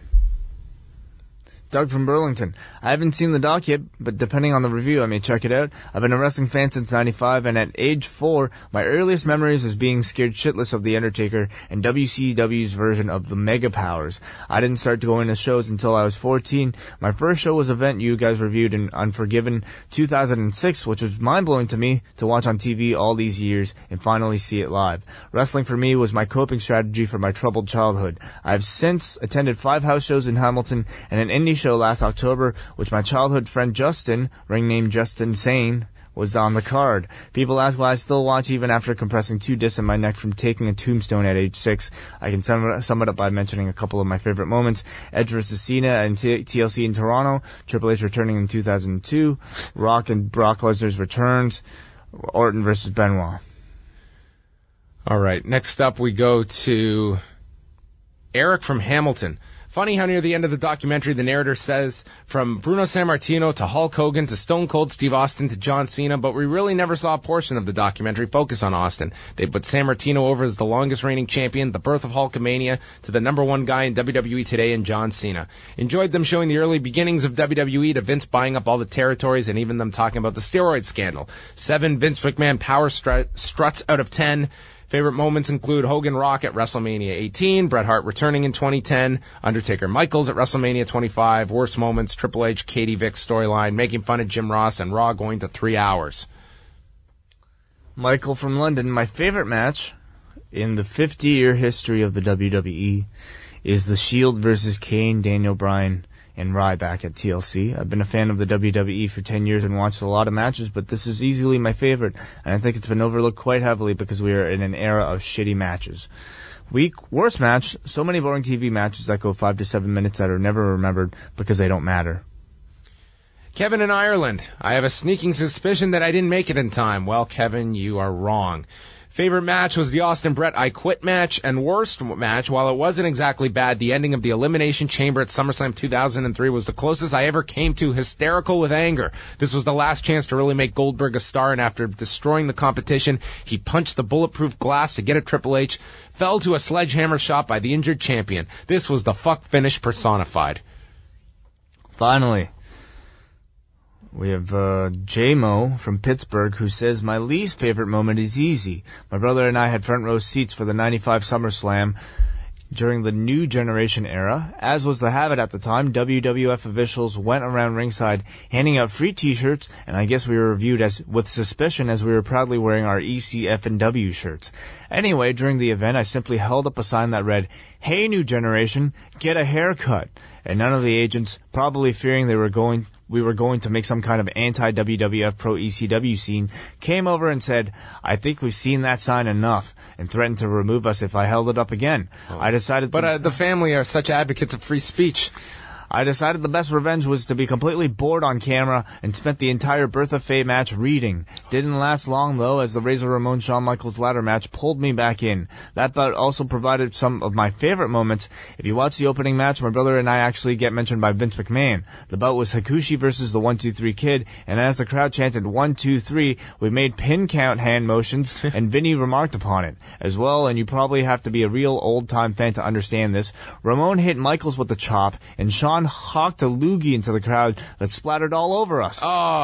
Speaker 6: Doug from Burlington. I haven't seen the doc yet, but depending on the review, I may check it out. I've been a wrestling fan since ninety-five, and at age four, my earliest memories is being scared shitless of The Undertaker and W C W's version of the Mega Powers. I didn't start going to shows until I was fourteen. My first show was an event you guys reviewed in Unforgiven two thousand six, which was mind-blowing to me to watch on T V all these years and finally see it live. Wrestling for me was my coping strategy for my troubled childhood. I've since attended five house shows in Hamilton and an indie show last October, which my childhood friend Justin, ring name Justin Sane, was on the card. People ask why I still watch even after compressing two discs in my neck from taking a tombstone at age six. I can sum it, sum it up by mentioning a couple of my favorite moments. Edge versus Cena and T- TLC in Toronto, Triple H returning in two thousand two, Rock and Brock Lesnar's returns, Orton versus Benoit.
Speaker 5: All right, next up we go to Eric from Hamilton. Funny how near the end of the documentary, the narrator says, from Bruno Sammartino to Hulk Hogan to Stone Cold Steve Austin to John Cena, but we really never saw a portion of the documentary focus on Austin. They put Sammartino over as the longest reigning champion, the birth of Hulkamania, to the number one guy in W W E today in John Cena. Enjoyed them showing the early beginnings of W W E to Vince buying up all the territories and even them talking about the steroid scandal. Seven Vince McMahon power strut, struts out of ten. Favorite moments include Hogan Rock at WrestleMania eighteen, Bret Hart returning in twenty ten, Undertaker Michaels at WrestleMania twenty-five, worst moments, Triple H, Katie Vick storyline, making fun of Jim Ross, and Raw going to three hours.
Speaker 6: Michael from London, my favorite match in the fifty-year history of the W W E is the Shield versus Kane, Daniel Bryan, and Ryback at T L C. I've been a fan of the W W E for ten years and watched a lot of matches, but this is easily my favorite, and I think it's been overlooked quite heavily because we are in an era of shitty matches. Weak, worst match, so many boring T V matches that go five to seven minutes that are never remembered because they don't matter.
Speaker 5: Kevin in Ireland. I have a sneaking suspicion that I didn't make it in time. Well, Kevin, you are wrong. Favorite match was the Austin Brett I Quit match, and worst match, while it wasn't exactly bad, the ending of the Elimination Chamber at SummerSlam two thousand three was the closest I ever came to hysterical with anger. This was the last chance to really make Goldberg a star, and after destroying the competition, he punched the bulletproof glass to get at Triple H, fell to a sledgehammer shot by the injured champion. This was the fuck finish personified.
Speaker 6: Finally, we have uh, J-Mo from Pittsburgh, who says, my least favorite moment is easy. My brother and I had front row seats for the ninety-five SummerSlam during the New Generation era. As was the habit at the time, W W F officials went around ringside handing out free t-shirts, and I guess we were viewed as with suspicion as we were proudly wearing our E C F and W shirts. Anyway, during the event, I simply held up a sign that read, "Hey, New Generation, get a haircut." And none of the agents, probably fearing they were going we were going to make some kind of anti-W W F pro-E C W scene, came over and said, "I think we've seen that sign enough," and threatened to remove us if I held it up again. Oh. I decided...
Speaker 5: But uh, the family are such advocates of free speech.
Speaker 6: I decided the best revenge was to be completely bored on camera and spent the entire Bertha Faye match reading. Didn't last long, though, as the Razor Ramon Shawn Michaels ladder match pulled me back in. That bout also provided some of my favorite moments. If you watch the opening match, my brother and I actually get mentioned by Vince McMahon. The bout was Hakushi versus the one two three Kid, and as the crowd chanted one two three, we made pin count hand motions, and Vinny remarked upon it. As well, and you probably have to be a real old-time fan to understand this, Ramon hit Michaels with the chop, and Shawn hawked a loogie into the crowd that splattered all over us.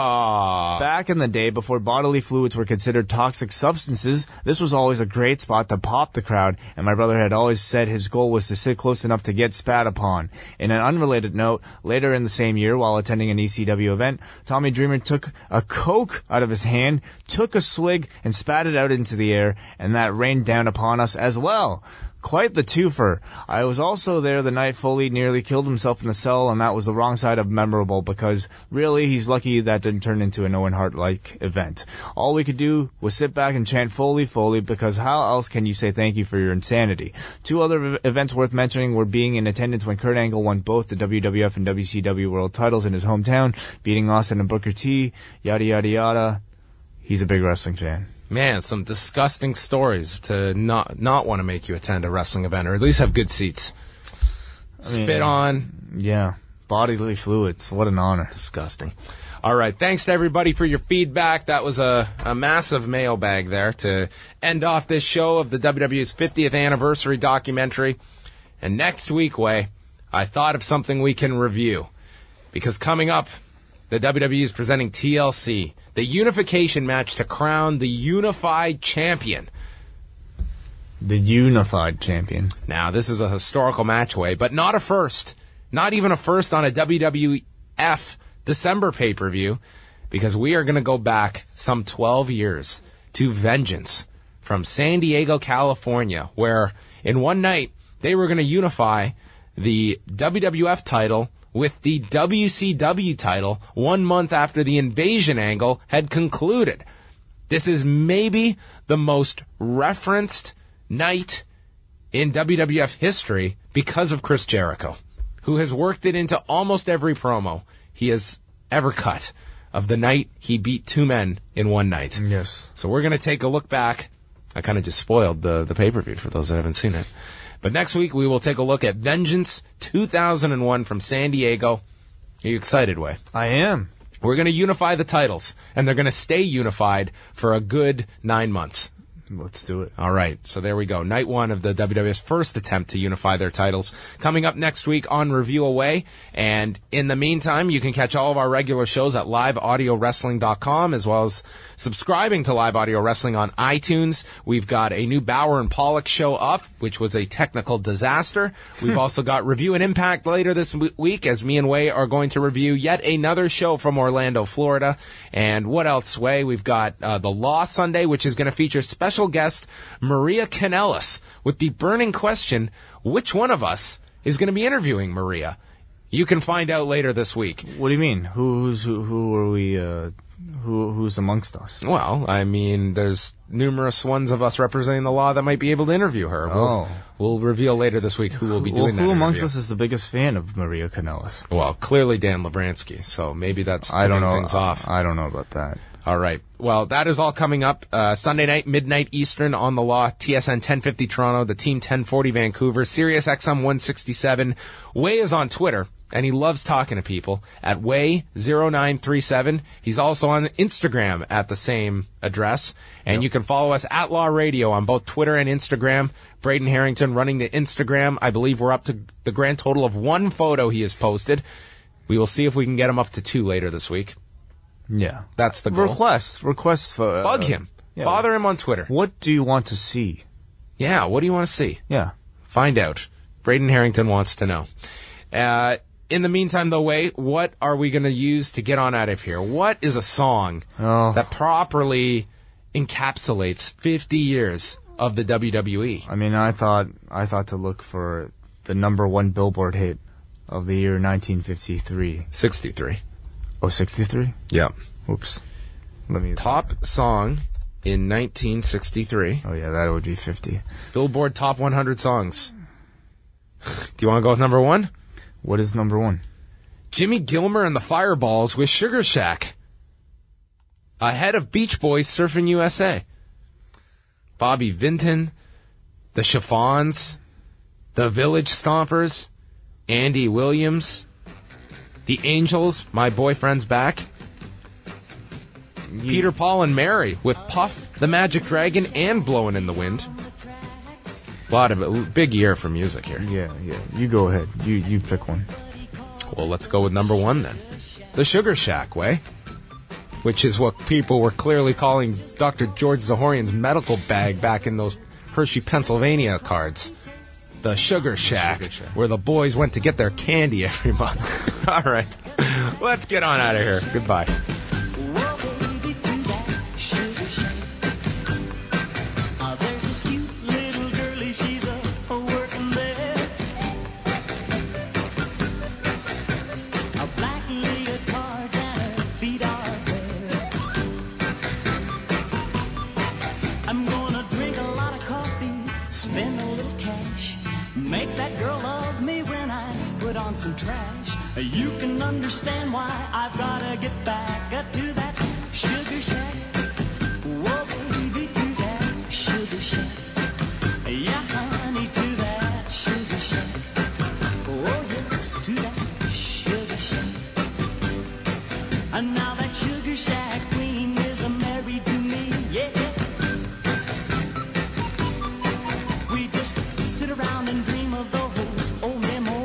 Speaker 5: Aww.
Speaker 6: Back in the day, before bodily fluids were considered toxic substances, this was always a great spot to pop the crowd, and my brother had always said his goal was to sit close enough to get spat upon. In an unrelated note, later in the same year, while attending an E C W event, Tommy Dreamer took a Coke out of his hand, took a swig, and spat it out into the air, and that rained down upon us as well. Quite the twofer. I was also there the night Foley nearly killed himself in the cell, and that was the wrong side of memorable, because really he's lucky that didn't turn into an Owen Hart-like event. All we could do was sit back and chant Foley, Foley, because how else can you say thank you for your insanity? Two other events worth mentioning were being in attendance when Kurt Angle won both the W W F and W C W World titles in his hometown, beating Austin and Booker T, yada yada yada. He's a big wrestling fan.
Speaker 5: Man, some disgusting stories to not not want to make you attend a wrestling event, or at least have good seats. I mean, Spit on.
Speaker 6: Yeah, bodily fluids. What an honor.
Speaker 5: Disgusting. All right, thanks to everybody for your feedback. That was a, a massive mailbag there to end off this show of the W W E's fiftieth anniversary documentary. And next week, Way, I thought of something we can review. Because coming up, the W W E is presenting T L C, the unification match to crown the unified champion.
Speaker 6: The unified champion.
Speaker 5: Now, this is a historical match, Way, but not a first. Not even a first on a W W F December pay-per-view, because we are going to go back some twelve years to Vengeance from San Diego, California, where in one night they were going to unify the W W F title with the W C W title one month after the Invasion angle had concluded. This is maybe the most referenced night in W W F history because of Chris Jericho, who has worked it into almost every promo he has ever cut of the night he beat two men in one night.
Speaker 6: Yes.
Speaker 5: So we're going to take a look back. I kind of just spoiled the, the pay-per-view for those that haven't seen it. But next week, we will take a look at Vengeance two thousand one from San Diego. Are you excited, Way?
Speaker 6: I am.
Speaker 5: We're going to unify the titles, and they're going to stay unified for a good nine months.
Speaker 6: Let's do it.
Speaker 5: All right, so there we go. Night one of the W W F's first attempt to unify their titles. Coming up next week on Review Away. And in the meantime, you can catch all of our regular shows at live audio wrestling dot com, as well as subscribing to Live Audio Wrestling on iTunes. We've got a new Bauer and Pollock show up, which was a technical disaster. We've also got Review and Impact later this week, as me and Way are going to review yet another show from Orlando, Florida. And what else, Way? We've got uh, The Law Sunday, which is going to feature special guest Maria Kanellis with the burning question, which one of us is going to be interviewing Maria? You can find out later this week.
Speaker 6: What do you mean? Who's who? Who are we uh, Who who's amongst us?
Speaker 5: Well, I mean, there's numerous ones of us representing the law that might be able to interview her. We'll,
Speaker 6: Oh.
Speaker 5: we'll reveal later this week who will be
Speaker 6: Well,
Speaker 5: doing that
Speaker 6: who amongst
Speaker 5: interview.
Speaker 6: us is the biggest fan of Maria Kanellis?
Speaker 5: Well, clearly Dan Lebransky, so maybe that's
Speaker 6: I don't
Speaker 5: tipping
Speaker 6: know.
Speaker 5: things off.
Speaker 6: I don't know about that.
Speaker 5: All right. Well, that is all coming up uh, Sunday night, midnight Eastern on the Law, T S N ten fifty Toronto, the Team ten forty Vancouver, Sirius X M one sixty-seven. Way is on Twitter, and he loves talking to people at Way zero nine three seven. He's also on Instagram at the same address, and
Speaker 6: Yep.
Speaker 5: you can follow us at Law Radio on both Twitter and Instagram. Braden Harrington running the Instagram. I believe we're up to the grand total of one photo he has posted. We will see if we can get him up to two later this week.
Speaker 6: Yeah.
Speaker 5: That's the goal.
Speaker 6: Request. Request for... Uh,
Speaker 5: Bug him.
Speaker 6: yeah.
Speaker 5: Bother him on Twitter.
Speaker 6: What do you want to see?
Speaker 5: Yeah, what do you want to see?
Speaker 6: Yeah.
Speaker 5: Find out. Braden Harrington wants to know. Uh, in the meantime, though, Way, what are we going to use to get on out of here? What is a song
Speaker 6: Oh.
Speaker 5: that properly encapsulates fifty years of the W W E?
Speaker 6: I mean, I thought I thought to look for the number one Billboard hit of the year nineteen fifty-three.
Speaker 5: sixty-three.
Speaker 6: Oh, sixty-three?
Speaker 5: Yep.
Speaker 6: Oops. Let me...
Speaker 5: Top song in nineteen sixty-three.
Speaker 6: Oh, yeah, that would be fifty.
Speaker 5: Billboard Top one hundred Songs. Do you want to go with number one?
Speaker 6: What is number one?
Speaker 5: Jimmy Gilmer and the Fireballs with Sugar Shack. Ahead of Beach Boys Surfing U S A. Bobby Vinton, the Chiffons, the Village Stompers, Andy Williams, the Angels, My Boyfriend's Back, Peter, Paul, and Mary with Puff, the Magic Dragon, and Blowing in the Wind. A lot of it. Big year for music here.
Speaker 6: Yeah, yeah. You go ahead. You you pick one.
Speaker 5: Well, let's go with number one then. The Sugar Shack Way, which is what people were clearly calling Doctor George Zahorian's medical bag back in those Hershey, Pennsylvania cards. The Sugar Shack,
Speaker 6: Sugar Shack.
Speaker 5: where the boys went to get their candy every month. All right. Let's get on out of here. Goodbye.
Speaker 1: Whoa, baby, do that Sugar Shack. Oh, there's this cute little girlie, she's a, a working there. A black leotard and her feet are bare. I'm gonna drink a lot of coffee, spend a little cash, make that girl love me when I put on some trash. You can understand why I've gotta get back uh, to that Sugar Shack. Whoa, baby, to that Sugar Shack. Yeah, honey, to that Sugar Shack. Oh, yes, to that Sugar Shack. And now that Sugar Shack queen is a married to me, yeah. We just sit around and dream of those old memories.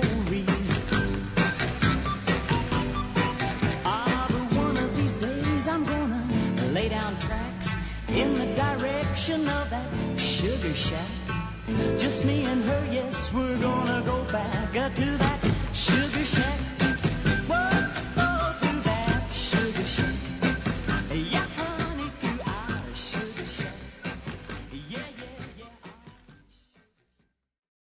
Speaker 1: Ah, but one of these days I'm gonna lay down tracks in the direction of that Sugar Shack. Just me and her, yes, we're gonna go back uh, to